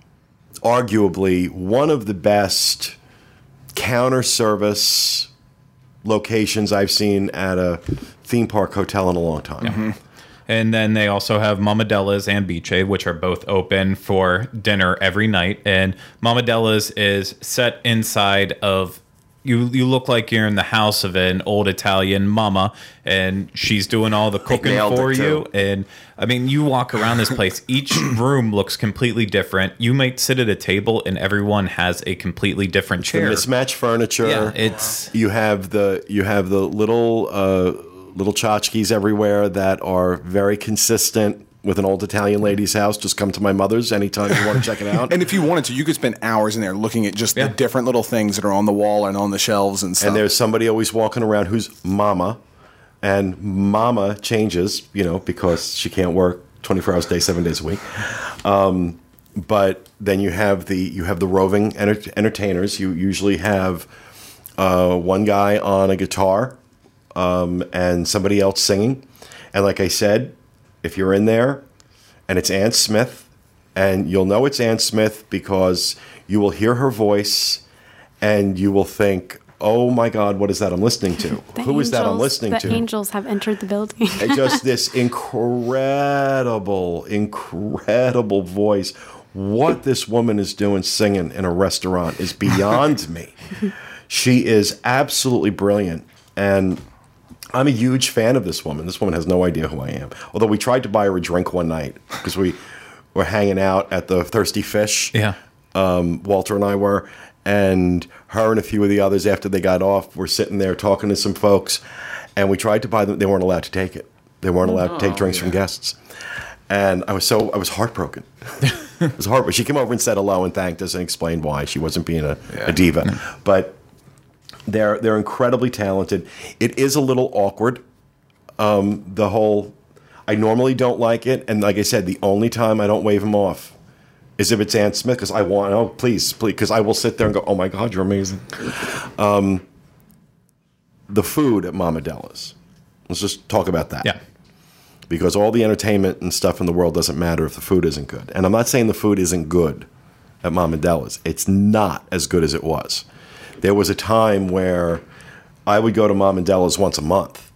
arguably one of the best counter service locations I've seen at a theme park hotel in a long time. And And then they also have Mama Della's and Biche, which are both open for dinner every night. And Mama Della's is set inside of you. You look like you're in the house of an old Italian mama, and she's doing all the cooking nailed for it, you. too. And I mean, you walk around this place. Each room looks completely different. You might sit at a table, and everyone has a completely different The chair. mismatched furniture. Yeah, it's You have the you have the little uh, little tchotchkes everywhere that are very consistent with an old Italian lady's house. Just come to my mother's anytime you want to check it out. And if you wanted to, you could spend hours in there looking at just Yeah. the different little things that are on the wall and on the shelves and stuff. And there's somebody always walking around who's mama, and mama changes, you know, because she can't work twenty-four hours a day, seven days a week. Um, but then you have the you have the roving enter- entertainers. You usually have uh, one guy on a guitar um, and somebody else singing. And like I said, if you're in there and it's Ann Smith, and you'll know it's Ann Smith because you will hear her voice and you will think, oh my God, what is that I'm listening to? The Who is that I'm angels- listening the to? The angels have entered the building. And just this incredible, incredible voice. What this woman is doing singing in a restaurant is beyond me. She is absolutely brilliant. And I'm a huge fan of this woman. This woman has no idea who I am. Although we tried to buy her a drink one night because we were hanging out at the Thirsty Fish. yeah. Um, Walter and I were. And her and a few of the others, after they got off, were sitting there talking to some folks. And we tried to buy them. They weren't allowed to take it. They weren't allowed to take drinks from guests. And I was so, I was heartbroken. It was heartbroken. She came over and said hello and thanked us and explained why. She wasn't being a, a diva. But they're they're incredibly talented. It is a little awkward. Um, the whole, I normally don't like it. And like I said, the only time I don't wave them off is if it's Ann Smith, because I want, oh, please, please, because I will sit there and go, oh my God, you're amazing. Um, the food at Mama Della's. Let's just talk about that. Yeah. Because all the entertainment and stuff in the world doesn't matter if the food isn't good. And I'm not saying the food isn't good at Mama Della's. It's not as good as it was. There was a time where I would go to Mama Della's once a month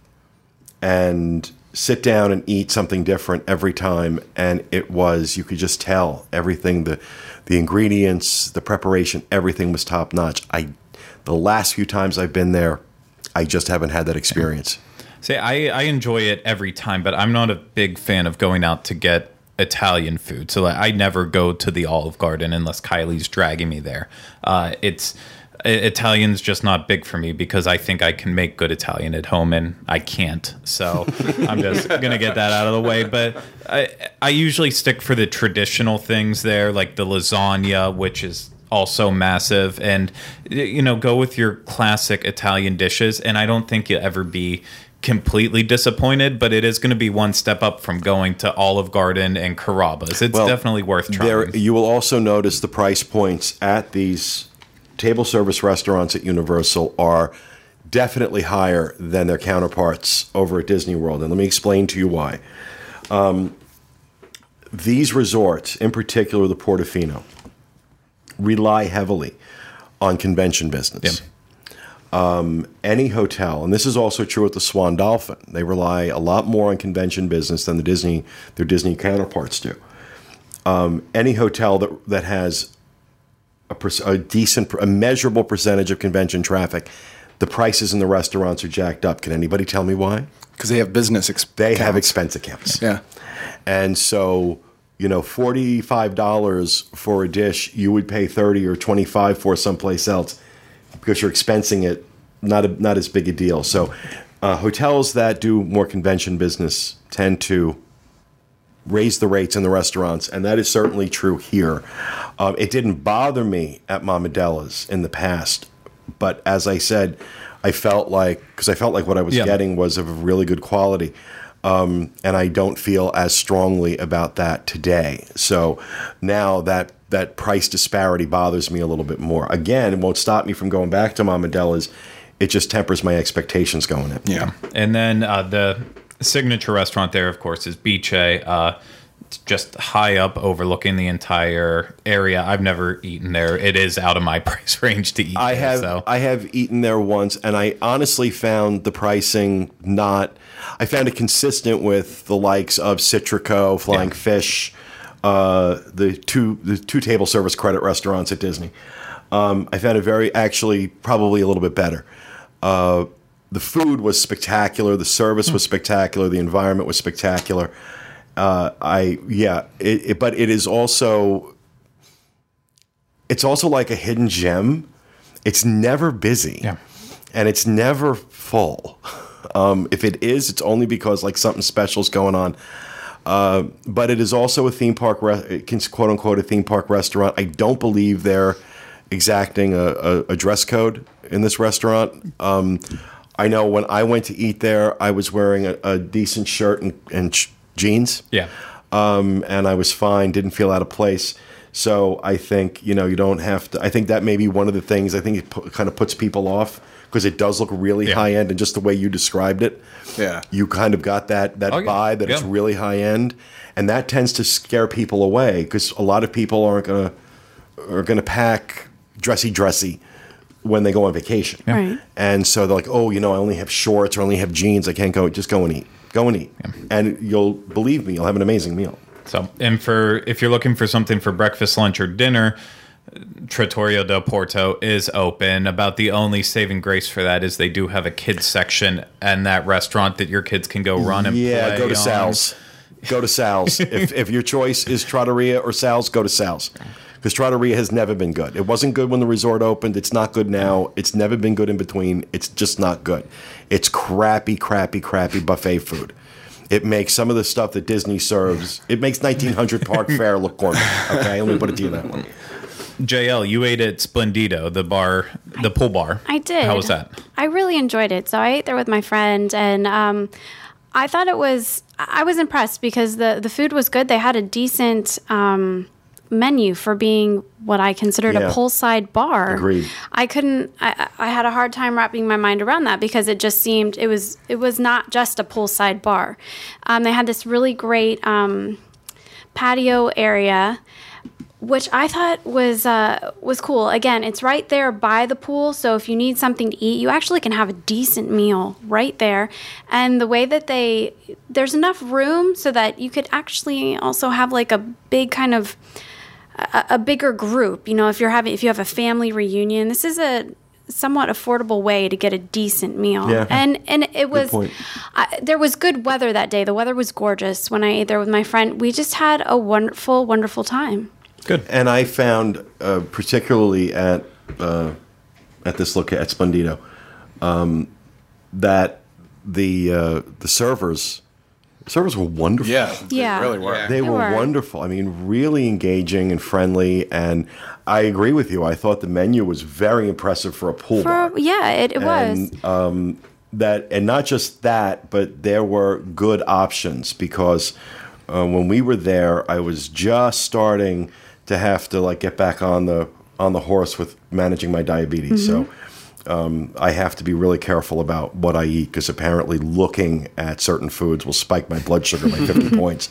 and sit down and eat something different every time, and it was, you could just tell everything, the the ingredients, the preparation, everything was top notch. I the last few times I've been there, I just haven't had that experience. See, I, I enjoy it every time, but I'm not a big fan of going out to get Italian food. So like, I never go to the Olive Garden unless Kylie's dragging me there. Uh, it's Italian's just not big for me because I think I can make good Italian at home, and I can't. So I'm just gonna get that out of the way. But I I usually stick for the traditional things there, like the lasagna, which is also massive, and you know, go with your classic Italian dishes. And I don't think you'll ever be completely disappointed, but it is going to be one step up from going to Olive Garden and Carrabba's. It's Well, definitely worth trying. There, you will also notice the price points at these table service restaurants at Universal are definitely higher than their counterparts over at Disney World. And let me explain to you why. Um, these resorts, in particular the Portofino, rely heavily on convention business. Yeah. Um, any hotel, and this is also true at the Swan Dolphin, they rely a lot more on convention business than the Disney their Disney counterparts do. Um, any hotel that that has a, per, a decent, a measurable percentage of convention traffic, the prices in the restaurants are jacked up. Can anybody tell me why? Because they have business ex- They accounts. have expense accounts. Yeah. And so, you know, forty-five dollars for a dish, you would pay thirty or twenty-five for someplace else because you're expensing it, not a, not as big a deal. So uh, hotels that do more convention business tend to raise the rates in the restaurants, and that is certainly true here. Um, it didn't bother me at Mama Della's in the past, but as I said, I felt like, because I felt like what I was Yeah. getting was of really good quality. Um, and I don't feel as strongly about that today. So now that that price disparity bothers me a little bit more. Again, it won't stop me from going back to Mama Della's. It just tempers my expectations going in. Yeah. And then uh, the signature restaurant there, of course, is Biche. Uh, just high up overlooking the entire area. I've never eaten there. It is out of my price range to eat I there, have so. I have eaten there once, and I honestly found the pricing not. I found it consistent with the likes of Citrico, Flying Yeah. Fish, uh, the two the two table service credit restaurants at Disney. Um, I found it very actually probably a little bit better. Uh, the food was spectacular. The service was spectacular. The environment was spectacular. Uh, I yeah, it, it, but it is also it's also like a hidden gem. It's never busy, Yeah. and it's never full. Um, if it is, it's only because like something special is going on. Uh, but it is also a theme park, re- quote unquote, a theme park restaurant. I don't believe they're exacting a, a, a dress code in this restaurant. Um, I know when I went to eat there, I was wearing a, a decent shirt and, and ch- jeans. Yeah. Um, and I was fine, didn't feel out of place. So I think, you know, you don't have to, I think that may be one of the things, I think it pu- kind of puts people off because it does look really Yeah. high end, and just the way you described it. Yeah. You kind of got that, that Oh, yeah. vibe that it's Yeah. really high end. And that tends to scare people away because a lot of people aren't going to, are going to pack dressy dressy when they go on vacation. Right. And so they're like, oh, you know, I only have shorts or I only have jeans. I can't go. Just go and eat. Go and eat. And you'll, believe me, you'll have an amazing meal. So, and for if you're looking for something for breakfast, lunch, or dinner, Trattoria del Porto is open. About the only saving grace for that is they do have a kids section and that restaurant that your kids can go run and Yeah, play go to on. Sal's. Go to Sal's. if, if your choice is Trattoria or Sal's, go to Sal's. Because Trattoria has never been good. It wasn't good when the resort opened. It's not good now. It's never been good in between. It's just not good. It's crappy, crappy, crappy buffet food. It makes some of the stuff that Disney serves, it makes nineteen hundred Park Fare look gourmet. Okay, let me put it to you that way. J L, you ate at Splendido, the bar, the pool bar. I did. How was that? I really enjoyed it. So I ate there with my friend, and um, I thought it was. I was impressed because the the food was good. They had a decent um, menu for being what I considered Yeah. a poolside bar. Agreed. I couldn't. I, I had a hard time wrapping my mind around that because it just seemed it was it was not just a poolside bar. Um, they had this really great um, patio area, which I thought was uh, was cool. Again, it's right there by the pool, so if you need something to eat, you actually can have a decent meal right there. And the way that they, there's enough room so that you could actually also have like a big kind of a, a bigger group. You know, if you're having if you have a family reunion, this is a somewhat affordable way to get a decent meal. Yeah. And and it was point. I, there was good weather that day. The weather was gorgeous. When I ate there with my friend, we just had a wonderful, wonderful time. Good. And I found, uh, particularly at uh, at this look at Splendido, um, that the uh, the servers servers were wonderful. Yeah. Yeah. They really were. Yeah. They, They were, were. wonderful. I mean, really engaging and friendly. And I agree with you. I thought the menu was very impressive for a pool bar. For yeah, it, it was. And um, that, and not just that, but there were good options because uh, when we were there, I was just starting to have to like get back on the on the horse with managing my diabetes. Mm-hmm. So um, I have to be really careful about what I eat because apparently looking at certain foods will spike my blood sugar by fifty points.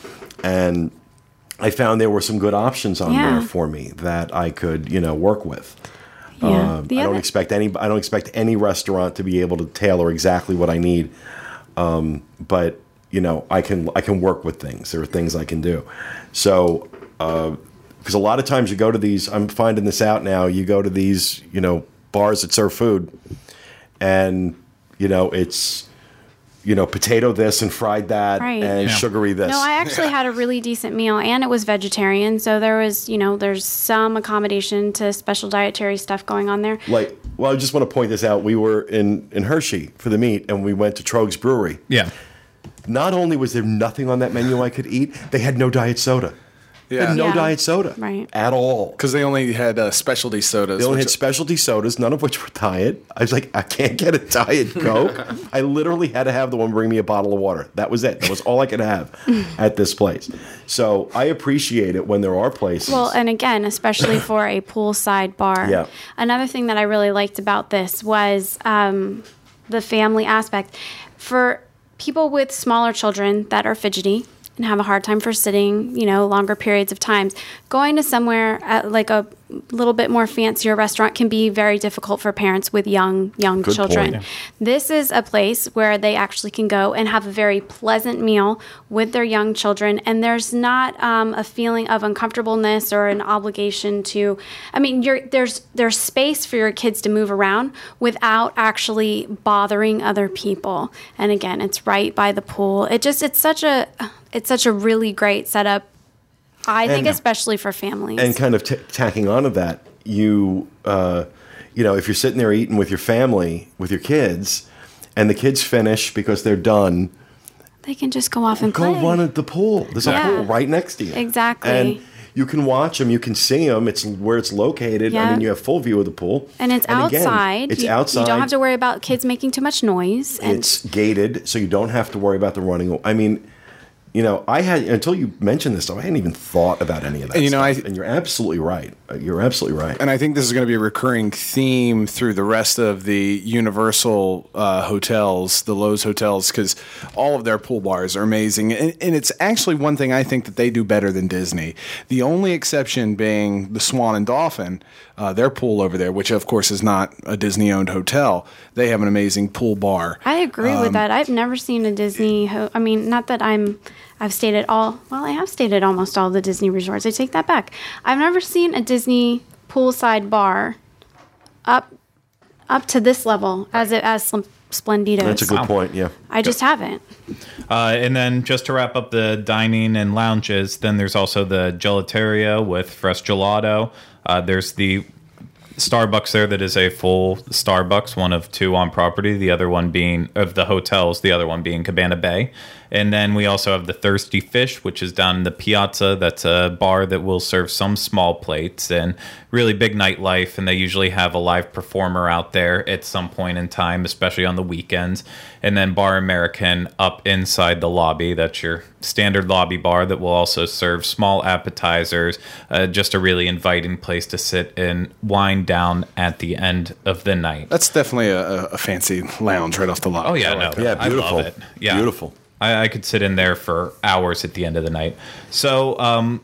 And I found there were some good options on Yeah. there for me that I could, you know, work with. Yeah. Um, The I don't other- expect any. I don't expect any restaurant to be able to tailor exactly what I need. Um, but you know, I can I can work with things. There are things I can do. So because a lot of times you go to these, I'm finding this out now. You go to these, you know, bars that serve food, and you know it's, you know, potato this and fried that Right. and Yeah. sugary this. No, I actually had a really decent meal, and it was vegetarian. So there was, you know, there's some accommodation to special dietary stuff going on there. like, well, I just want to point this out. We were in in Hershey for the meet, and we went to Trogs Brewery. Yeah. Not only was there nothing on that menu I could eat, they had no diet soda. They Yeah. had no Yeah. diet soda Right. at all. Because they only had uh, specialty sodas. They only which- had specialty sodas, none of which were diet. I was like, I can't get a diet Coke. I literally had to have the one bring me a bottle of water. That was it. That was all I could have at this place. So I appreciate it when there are places. Well, and again, especially for a poolside bar. Yeah. Another thing that I really liked about this was um, the family aspect. For people with smaller children that are fidgety, and have a hard time for sitting, you know, longer periods of times. Going to somewhere at like a little bit more fancier restaurant can be very difficult for parents with young young Good children. point. This is a place where they actually can go and have a very pleasant meal with their young children, and there's not um, a feeling of uncomfortableness or an obligation to. I mean, you're, there's there's space for your kids to move around without actually bothering other people. And again, it's right by the pool. It just it's such a it's such a really great setup. I think, And- especially for families. And kind of t- tacking onto that, you uh, you know, if you're sitting there eating with your family, with your kids, and the kids finish because they're done, they can just go off and go play. run at the pool. There's Yeah. a pool right next to you. Exactly. And you can watch them. You can see them. It's where it's located. I Yeah. mean, you have full view of the pool. And it's again, outside. it's you, outside. You don't have to worry about kids making too much noise. And It's gated, so you don't have to worry about the running. I mean, you know, I had until you mentioned this stuff, I hadn't even thought about any of that. And, you know, stuff. I- and you're absolutely right. You're absolutely right. And I think this is going to be a recurring theme through the rest of the Universal uh, hotels, the Lowe's hotels, because all of their pool bars are amazing. And, and it's actually one thing I think that they do better than Disney. The only exception being the Swan and Dolphin, uh, their pool over there, which of course is not a Disney-owned hotel. They have an amazing pool bar. I agree Um, with that. I've never seen a Disney. Ho- I mean, not that I'm. I've stayed at all. Well, I have stayed at almost all the Disney resorts. I take that back. I've never seen a Disney poolside bar up up to this level as it as Sl- Splendidos. That's a good point. Yeah. I just haven't. Uh, and then just to wrap up the dining and lounges, then there's also the gelateria with fresh gelato. Uh, there's the Starbucks there that is a full Starbucks, one of two on property, the other one being of the hotels, the other one being Cabana Bay. And then we also have the Thirsty Fish, which is down in the Piazza. That's a bar that will serve some small plates and really big nightlife. And they usually have a live performer out there at some point in time, especially on the weekends. And then Bar American up inside the lobby. That's your standard lobby bar that will also serve small appetizers. Uh, just a really inviting place to sit and wind down at the end of the night. That's definitely a, a fancy lounge right off the lot. Oh, yeah, no. Yeah, I beautiful. love it. Yeah. Beautiful. I, I could sit in there for hours at the end of the night. So, um,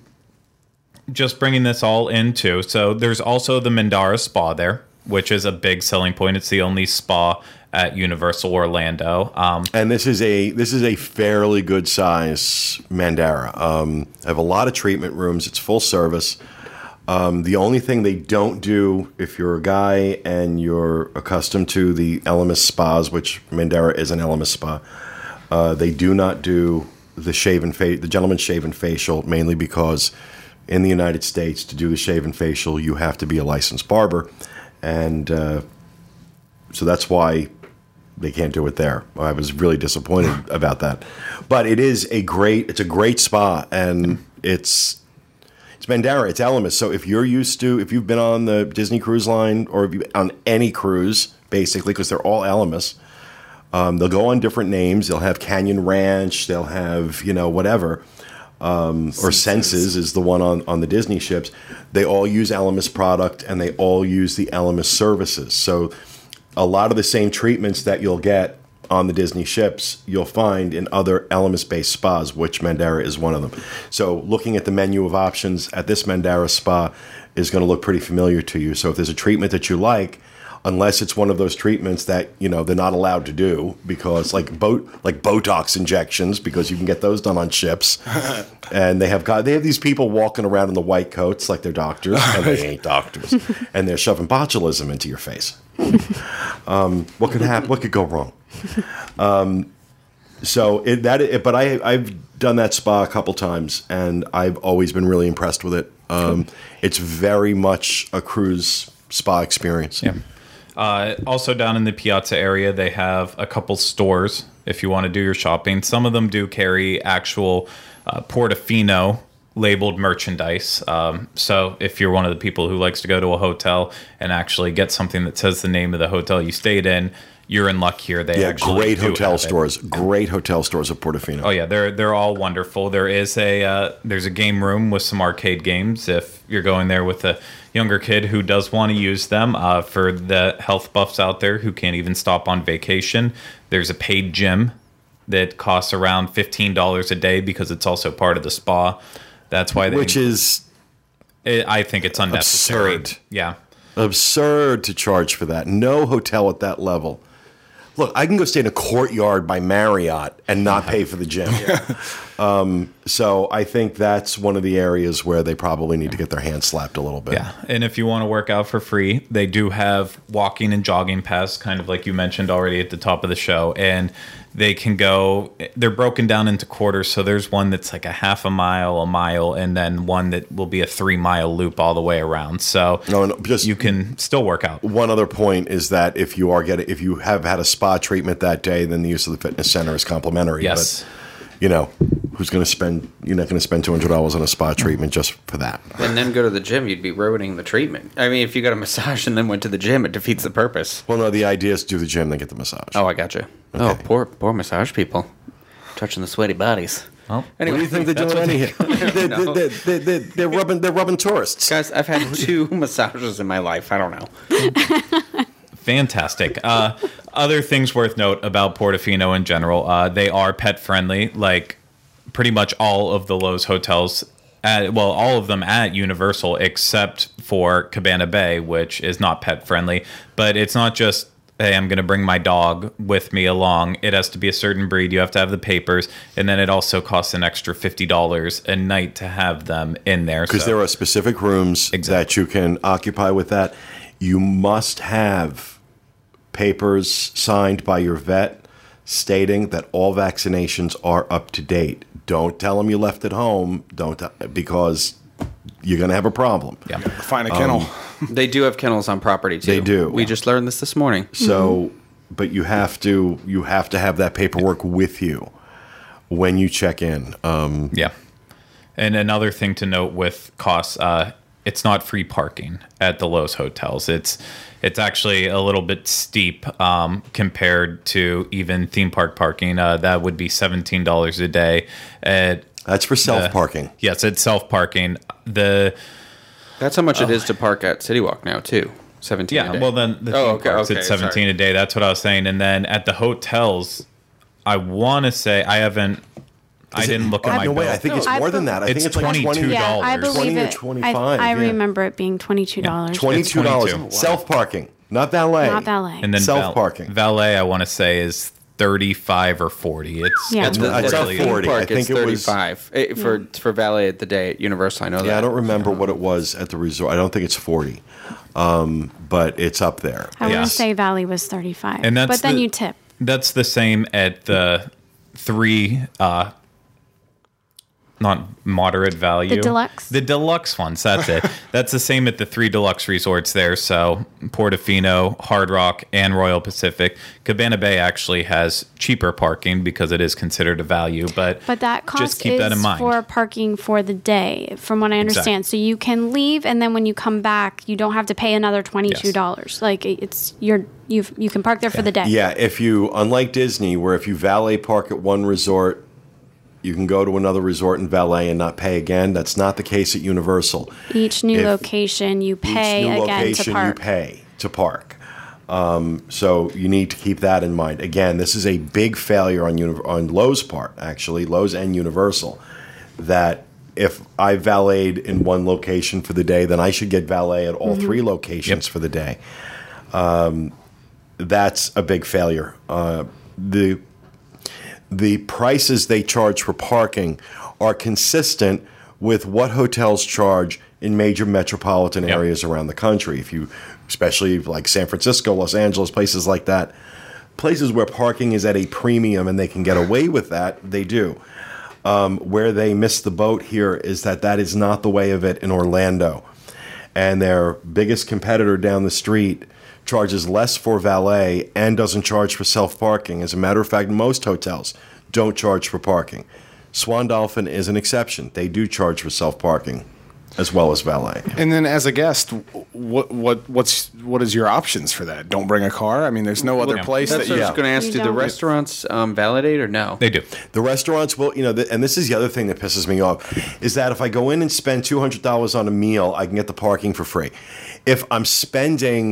just bringing this all into, so there's also the Mandara Spa there, which is a big selling point. It's the only spa at Universal Orlando. Um, And this is a this is a fairly good size Mandara. Um, I have a lot of treatment rooms. It's full service. Um, the only thing they don't do, if you're a guy and you're accustomed to the Elemis spas, which Mandara is an Elemis spa, uh, they do not do the shave and fa- the gentleman's shave and facial, mainly because in the United States, to do the shave and facial, you have to be a licensed barber, and uh, so that's why they can't do it there. I was really disappointed about that, but it is a great it's a great spa, and it's it's Mandara, it's Elemis. So if you're used to if you've been on the Disney Cruise Line or if you on any cruise, basically, because they're all Elemis. Um, they'll go on different names. They'll have Canyon Ranch. They'll have, you know, whatever. Um, or Senses is the one on, on the Disney ships. They all use Elemis product, and they all use the Elemis services. So a lot of the same treatments that you'll get on the Disney ships, you'll find in other Elemis-based spas, which Mandara is one of them. So looking at the menu of options at this Mandara spa is going to look pretty familiar to you. So if there's a treatment that you like, unless it's one of those treatments that, you know, they're not allowed to do because like bo- like Botox injections, because you can get those done on ships. And they have got they have these people walking around in the white coats like they're doctors, and they ain't doctors. And they're shoving botulism into your face. Um, what could happen? What could go wrong? Um, so it, that, it, but I I've done that spa a couple times, and I've always been really impressed with it. Um, it's very much a cruise spa experience. Yeah. Uh, also down in the Piazza area, they have a couple stores if you want to do your shopping. Some of them do carry actual uh, Portofino labeled merchandise. Um, so if you're one of the people who likes to go to a hotel and actually get something that says the name of the hotel you stayed in, you're in luck here. They Yeah, actually great do hotel have it. stores. Great hotel stores at Portofino. Oh yeah, they're they're all wonderful. There is a uh, there's a game room with some arcade games if you're going there with a younger kid who does want to use them. Uh, for the health buffs out there who can't even stop on vacation, there's a paid gym that costs around fifteen dollars a day because it's also part of the spa. That's why they, Which is it, I think it's unnecessary. absurd. Yeah. Absurd to charge for that. No hotel at that level. Look, I can go stay in a Courtyard by Marriott and not pay for the gym. um, so I think that's one of the areas where they probably need to get their hands slapped a little bit. Yeah, and if you want to work out for free, they do have walking and jogging paths, kind of like you mentioned already at the top of the show. And they can go, they're broken down into quarters. So there's one that's like a half a mile, a mile, and then one that will be a three mile loop all the way around. So No, no, just you can still work out. one other point is that if you are getting, if you have had a spa treatment that day, then the use of the fitness center is complimentary. Yes. But, you know, who's going to spend? You're not going to spend two hundred dollars on a spa treatment just for that. And then go to the gym, you'd be ruining the treatment. I mean, if you got a massage and then went to the gym, it defeats the purpose. Well, no, the idea is to do the gym, then get the massage. Oh, I gotcha. Oh, poor poor massage people. Touching the sweaty bodies. Well, What do you think they're doing any here? They're, they're, they're, they're, they're, they're rubbing, they're rubbing tourists. Guys, I've had two massages in my life. I don't know. fantastic. Uh, other things worth note about Portofino in general, uh, they are pet friendly. Like pretty much all of the Loews hotels, at, well, all of them at Universal except for Cabana Bay, which is not pet friendly. But it's not just, hey, I'm going to bring my dog with me along. It has to be a certain breed. You have to have the papers. And then it also costs an extra fifty dollars a night to have them in there. Because So- there are specific rooms Exactly. that you can occupy with that. You must have papers signed by your vet stating that all vaccinations are up to date. Don't tell them you left it home. Don't t- because you're going to have a problem. Yeah. Find a kennel. They do have kennels on property too. They do. We just learned this this morning. So, but you have to you have to have that paperwork with you when you check in. Um, Yeah. And another thing to note with costs, uh, it's not free parking at the Loews hotels. It's it's actually a little bit steep um, compared to even theme park parking. Uh, that would be seventeen dollars a day. At that's for self the- parking. Yes, it's self parking. The That's how much it is to park at City Walk now too. Seventeen. yeah, a day. well then the Oh, theme okay, parks okay, it's seventeen sorry. a day. That's what I was saying. And then at the hotels, I want to say I haven't. I Is it- didn't look at oh, my no, wait, bill. I think No, it's I more than be- that. I It's think it's like twenty-two twenty. Yeah, I dollars. believe twenty or it. twenty-five, I, I yeah. remember it being twenty-two dollars. Twenty-two dollars twenty-two. self parking, not valet. Not valet. And then Self-parking. val- valet, I want to say, is thirty-five or forty. It's Yeah. it's At the- it's really up forty. Park, I think it's it was- thirty-five Eh, for for valet at the day at Universal. I know that. Yeah, I don't remember what it was at the resort. I don't think it's forty, um, but it's up there. I want Yes. to say Valley was thirty-five. And that's but then the- you tip. That's the same at the three, uh, not moderate value. The deluxe? The deluxe ones. That's it. That's the same at the three deluxe resorts there. So Portofino, Hard Rock, and Royal Pacific. Cabana Bay actually has cheaper parking because it is considered a value. But But that cost just keep is that in mind. for parking for the day, from what I understand. So you can leave, and then when you come back, you don't have to pay another twenty-two dollars. Like it's you're you you can park there for the day. Yeah, if you, unlike Disney, where if you valet park at one resort, you can go to another resort and valet and not pay again. That's not the case at Universal. Each new If- location you pay Each new again location to park. you pay to park. Um, so you need to keep that in mind. Again, this is a big failure on Uni- on Lowe's part, actually, Lowe's and Universal, that if I valeted in one location for the day, then I should get valet at all three locations for the day. Um, that's a big failure. Uh, the the prices they charge for parking are consistent with what hotels charge in major metropolitan Yep. areas around the country. If you, especially like San Francisco, Los Angeles, places like that, places where parking is at a premium and they can get away with that, they do. Um, where they miss the boat here is that that is not the way of it in Orlando. And their biggest competitor down the street charges less for valet and doesn't charge for self-parking. As a matter of fact, most hotels don't charge for parking. Swan Dolphin is an exception. They do charge for self-parking as well as valet. And then, as a guest, what what what's what is your options for that? Don't bring a car. I mean, there's no other yeah. place That's that what you. I was going to ask. You Do the don't. restaurants um, validate or no? They do. The restaurants will, you know, the, and this is the other thing that pisses me off, is that if I go in and spend two hundred dollars on a meal, I can get the parking for free. If I'm spending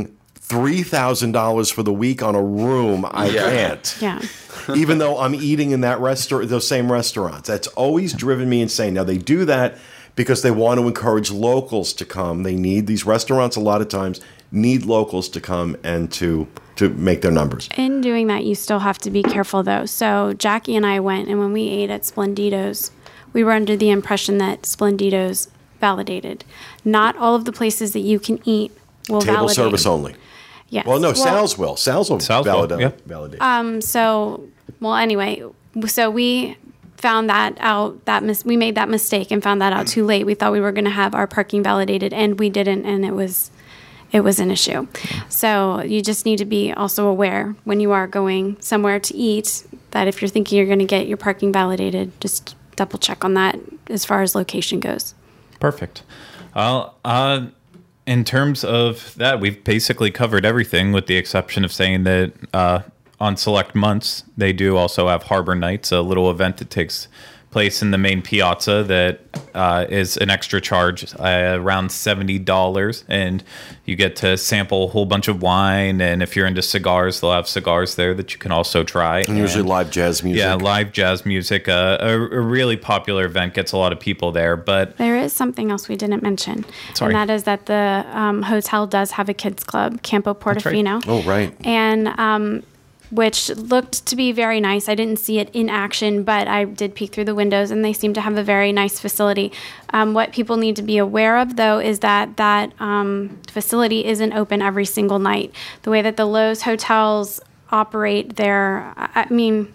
three thousand dollars for the week on a room, I Yeah. can't. Yeah. Even though I'm eating in that restaurant, those same restaurants. That's always driven me insane. Now, they do that because they want to encourage locals to come. They need, these restaurants a lot of times need locals to come and to to make their numbers. In doing that, you still have to be careful, though. So Jackie and I went, and when we ate at Splendido's, we were under the impression that Splendido's validated. Not all of the places that you can eat will Table validate. service only. Yes. Well, no, Sal's will. Sal's will Sal's will, validate. yeah. validate. Um, so, well, anyway, so we found that out, that mis- we made that mistake and found that out too late. We thought we were going to have our parking validated, and we didn't, and it was it was an issue. So you just need to be also aware when you are going somewhere to eat that if you're thinking you're going to get your parking validated, just double check on that as far as location goes. Perfect. Well, uh, in terms of that, we've basically covered everything with the exception of saying that uh, on select months, they do also have Harbor Nights, a little event that takes place in the main piazza that uh, is an extra charge, uh, around seventy dollars, and you get to sample a whole bunch of wine, and if you're into cigars, they'll have cigars there that you can also try. And usually live jazz music. Yeah, live jazz music. Uh, a, a really popular event, gets a lot of people there, but There is something else we didn't mention, Sorry. and that is that the um, hotel does have a kids club, Campo right. Portofino. Oh, right. And um, which looked to be very nice. I didn't see it in action, but I did peek through the windows, and they seem to have a very nice facility. Um, what people need to be aware of, though, is that that um, facility isn't open every single night. The way that the Lowe's hotels operate their, I I mean,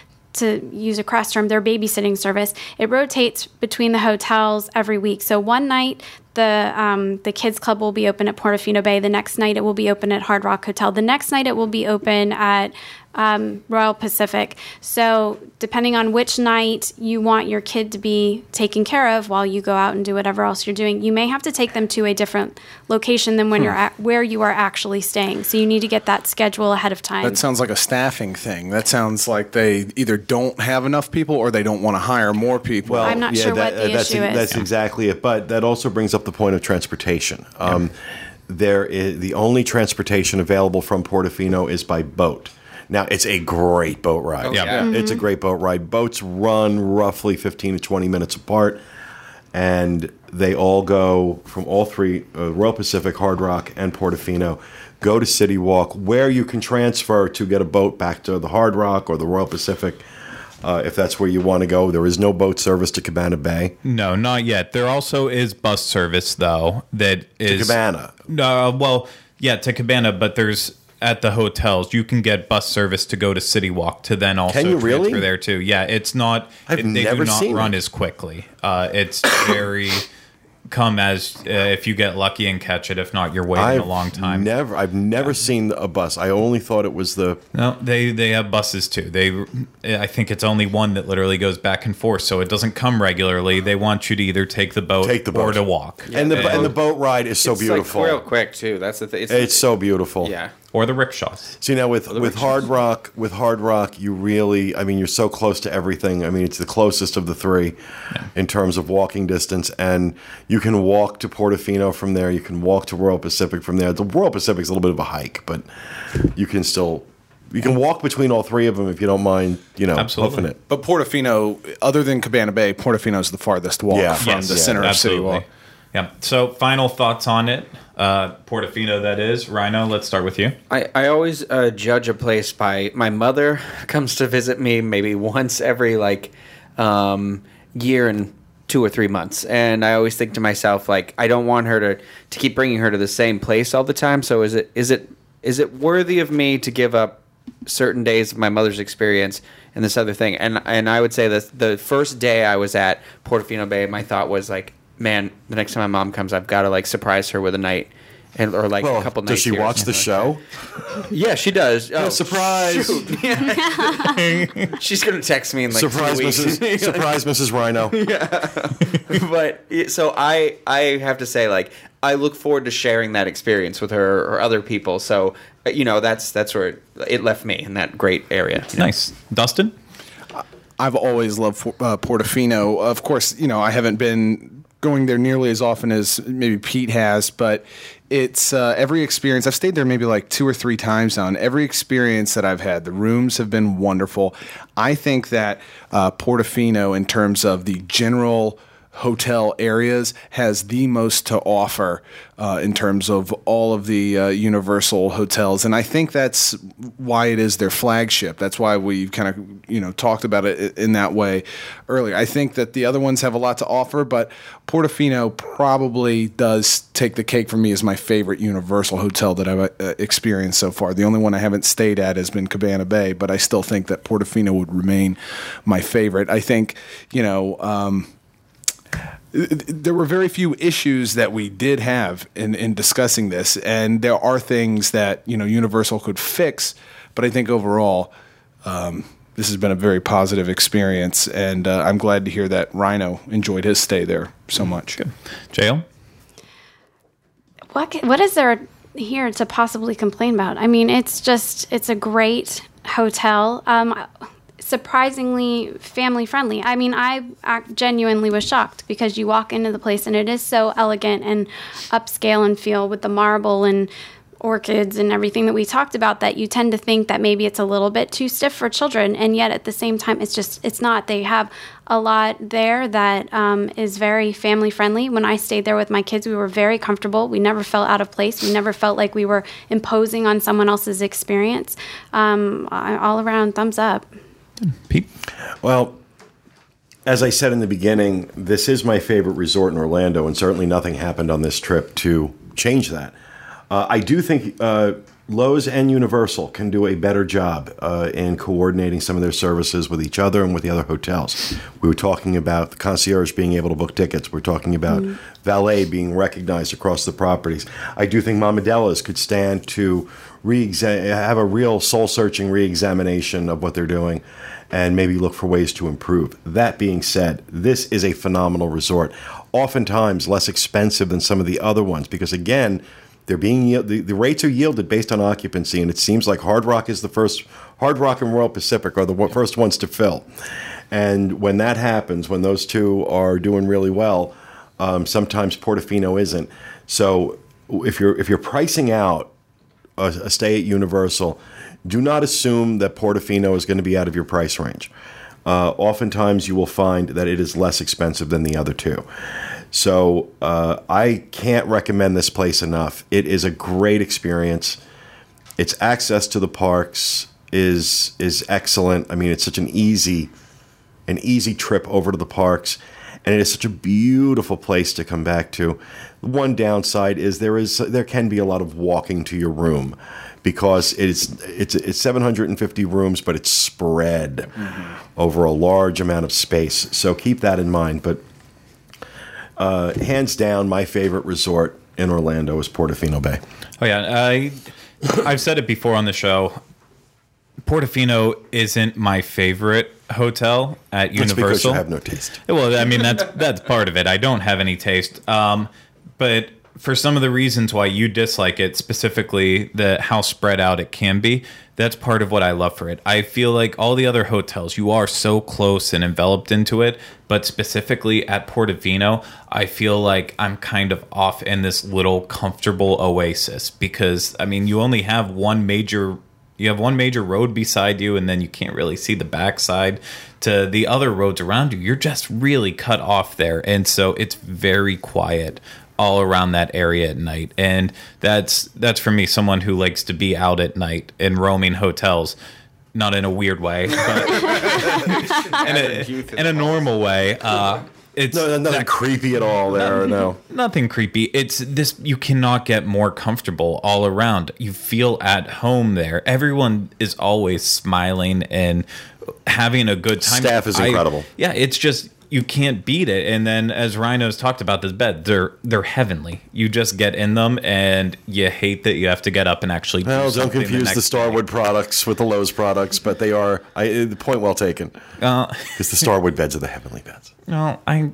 to use a crass term, their babysitting service, it rotates between the hotels every week. So one night, the um, the kids club will be open at Portofino Bay. The next night, it will be open at Hard Rock Hotel. The next night, it will be open at um, Royal Pacific. So depending on which night you want your kid to be taken care of while you go out and do whatever else you're doing, you may have to take them to a different location than when you're at where you are actually staying. So you need to get that schedule ahead of time. That sounds like a staffing thing. That sounds like they either don't have enough people or they don't want to hire more people. I'm not sure what the that's, issue is. That's exactly it. But that also brings up the point of transportation. Um, there is, the only transportation available from Portofino is by boat. Now, it's a great boat ride. Yeah. Yeah. It's a great boat ride. Boats run roughly fifteen to twenty minutes apart, and they all go from all three, uh, Royal Pacific, Hard Rock, and Portofino, go to City Walk, where you can transfer to get a boat back to the Hard Rock or the Royal Pacific, uh, if that's where you want to go. There is no boat service to Cabana Bay. no, not yet. There also is bus service, though, that is... Cabana. No, well, yeah, to Cabana, but there's... At the hotels, you can get bus service to go to City Walk to then also Can you really? transfer there too. Yeah, it's not. I've it, they never do not seen run it. as quickly. Uh, it's very come as uh, if you get lucky and catch it. If not, you're waiting I've a long time. Never, I've never seen a bus. I only thought it was the. No, they they have buses too. They, I think it's only one that literally goes back and forth, so it doesn't come regularly. They want you to either take the boat, Take the or boat. to walk, and the and the boat ride is so It's beautiful. like real quick too. That's the thing. It's, It's so beautiful. yeah. or the rickshaws. See now with with rickshaws. Hard Rock, with Hard Rock, you really, I mean, you're so close to everything. I mean, it's the closest of the three in terms of walking distance, and you can walk to Portofino from there. You can walk to Royal Pacific from there. The Royal Pacific's a little bit of a hike, but you can still you can walk between all three of them if you don't mind, you know, Absolutely. hoofing it. But Portofino, other than Cabana Bay, Portofino's the farthest walk Yeah. from Yes, the yeah, center of City Absolutely. Walk. Yeah. So, final thoughts on it. Uh, Portofino, that is. Rhino, let's start with you. I, I always uh, judge a place by my mother comes to visit me maybe once every like um, year and two or three months, and I always think to myself like I don't want her to to keep bringing her to the same place all the time. So is it is it is it worthy of me to give up certain days of my mother's experience and this other thing? And and I would say that the first day I was at Portofino Bay, my thought was like, man, the next time my mom comes, I've got to like surprise her with a night. And, or like a Well, couple does nights she here or watch the something show? like Yeah, she does. Oh, surprise. shoot. Yeah. She's gonna text me in like Surprise, two weeks. Missus Surprise, Missus Rhino. But it- so I, I have to say, like, I look forward to sharing that experience with her or other people. So, uh, you know, that's that's where it, it left me in that great area. you know? Nice. Dustin? I've always loved uh, Portofino. Of course, you know, I haven't been going there nearly as often as maybe Pete has, but it's uh, every experience. I've stayed there maybe like two or three times now, and every experience that I've had, the rooms have been wonderful. I think that uh, Portofino, in terms of the general hotel areas, has the most to offer uh, in terms of all of the uh, Universal hotels, and I think that's why it is their flagship. That's why we kind of you know talked about it in that way earlier. I think that the other ones have a lot to offer, but Portofino probably does take the cake for me as my favorite Universal hotel that I've uh, experienced so far. The only one I haven't stayed at has been Cabana Bay, but I still think that Portofino would remain my favorite. I think you know. Um, There were very few issues that we did have in, in discussing this, and there are things that you know Universal could fix. But I think overall, um, this has been a very positive experience, and uh, I'm glad to hear that Rhino enjoyed his stay there so much. Good. J L? What ca- what is there here to possibly complain about? I mean, it's just it's a great hotel. Um, surprisingly family friendly. I mean, I, I genuinely was shocked because you walk into the place and it is so elegant and upscale and feel with the marble and orchids and everything that we talked about, that you tend to think that maybe it's a little bit too stiff for children, and yet at the same time it's just it's not. They have a lot there that um, is very family friendly. When I stayed there with my kids, we were very comfortable. We never felt out of place. We never felt like we were imposing on someone else's experience. Um, all around thumbs up. Pete? Well, as I said in the beginning, this is my favorite resort in Orlando, and certainly nothing happened on this trip to change that. Uh, I do think uh, Lowe's and Universal can do a better job uh, in coordinating some of their services with each other and with the other hotels. We were talking about the concierge being able to book tickets. We're talking about mm. valet being recognized across the properties. I do think Mama Della's could stand to re-exa- have a real soul-searching re-examination of what they're doing and maybe look for ways to improve. That being said, this is a phenomenal resort, oftentimes less expensive than some of the other ones because, again, they're being the, the rates are yielded based on occupancy, and it seems like Hard Rock is the first. Hard Rock and Royal Pacific are the yeah. first ones to fill, and when that happens, when those two are doing really well, um, sometimes Portofino isn't. So if you're if you're pricing out a, a stay at Universal, do not assume that Portofino is going to be out of your price range. Uh, oftentimes, you will find that it is less expensive than the other two. So uh, I can't recommend this place enough. It is a great experience. Its access to the parks is is excellent. I mean, it's such an easy an easy trip over to the parks, and it is such a beautiful place to come back to. One downside is there is there can be a lot of walking to your room because it's it's it's seven hundred fifty rooms, but it's spread mm-hmm. over a large amount of space. So keep that in mind. But Uh, hands down, my favorite resort in Orlando is Portofino Bay. Oh yeah, I I've said it before on the show. Portofino isn't my favorite hotel at Universal. That's because you have no taste. Well, I mean that's that's part of it. I don't have any taste. Um, but for some of the reasons why you dislike it, specifically the how spread out it can be, that's part of what I love for it. I feel like all the other hotels, you are so close and enveloped into it, but specifically at Portofino, I feel like I'm kind of off in this little comfortable oasis because, I mean, you only have one major, you have one major road beside you, and then you can't really see the backside to the other roads around you. You're just really cut off there, and so it's very quiet all around that area at night, and that's that's for me, someone who likes to be out at night and roaming hotels, not in a weird way, but in, a, in a normal way. Uh, it's no, nothing that, creepy at all there. Nothing, no, nothing creepy. It's this. You cannot get more comfortable all around. You feel at home there. Everyone is always smiling and having a good time. Staff is I, incredible. Yeah, it's just. You can't beat it. And then, as Rhino's talked about this bed, they're they're heavenly. You just get in them, and you hate that you have to get up and actually. Well, do don't something confuse the, the Starwood day. products with the Lowe's products, but they are. I, the point well taken. Because uh, the Starwood beds are the heavenly beds. No, I.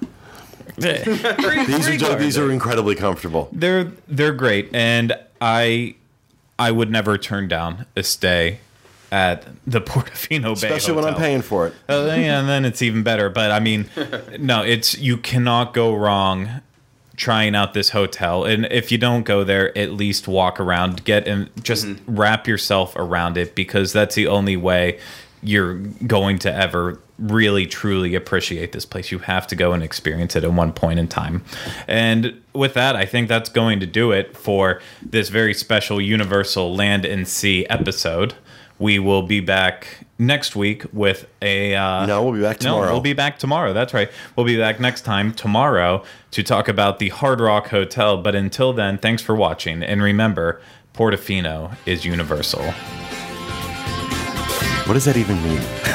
these are just, these are incredibly comfortable. They're they're great, and I I would never turn down a stay at the Portofino Bay Especially Hotel. when I'm paying for it. Uh, yeah, and then it's even better. But I mean, no, it's you cannot go wrong trying out this hotel. And if you don't go there, at least walk around, get and just mm-hmm. wrap yourself around it, because that's the only way you're going to ever really truly appreciate this place. You have to go and experience it at one point in time. And with that, I think that's going to do it for this very special Universal Land and Sea episode. We will be back next week with a... Uh, no, we'll be back tomorrow. No, we'll be back tomorrow. That's right. We'll be back next time, tomorrow, to talk about the Hard Rock Hotel. But until then, thanks for watching. And remember, Portofino is universal. What does that even mean?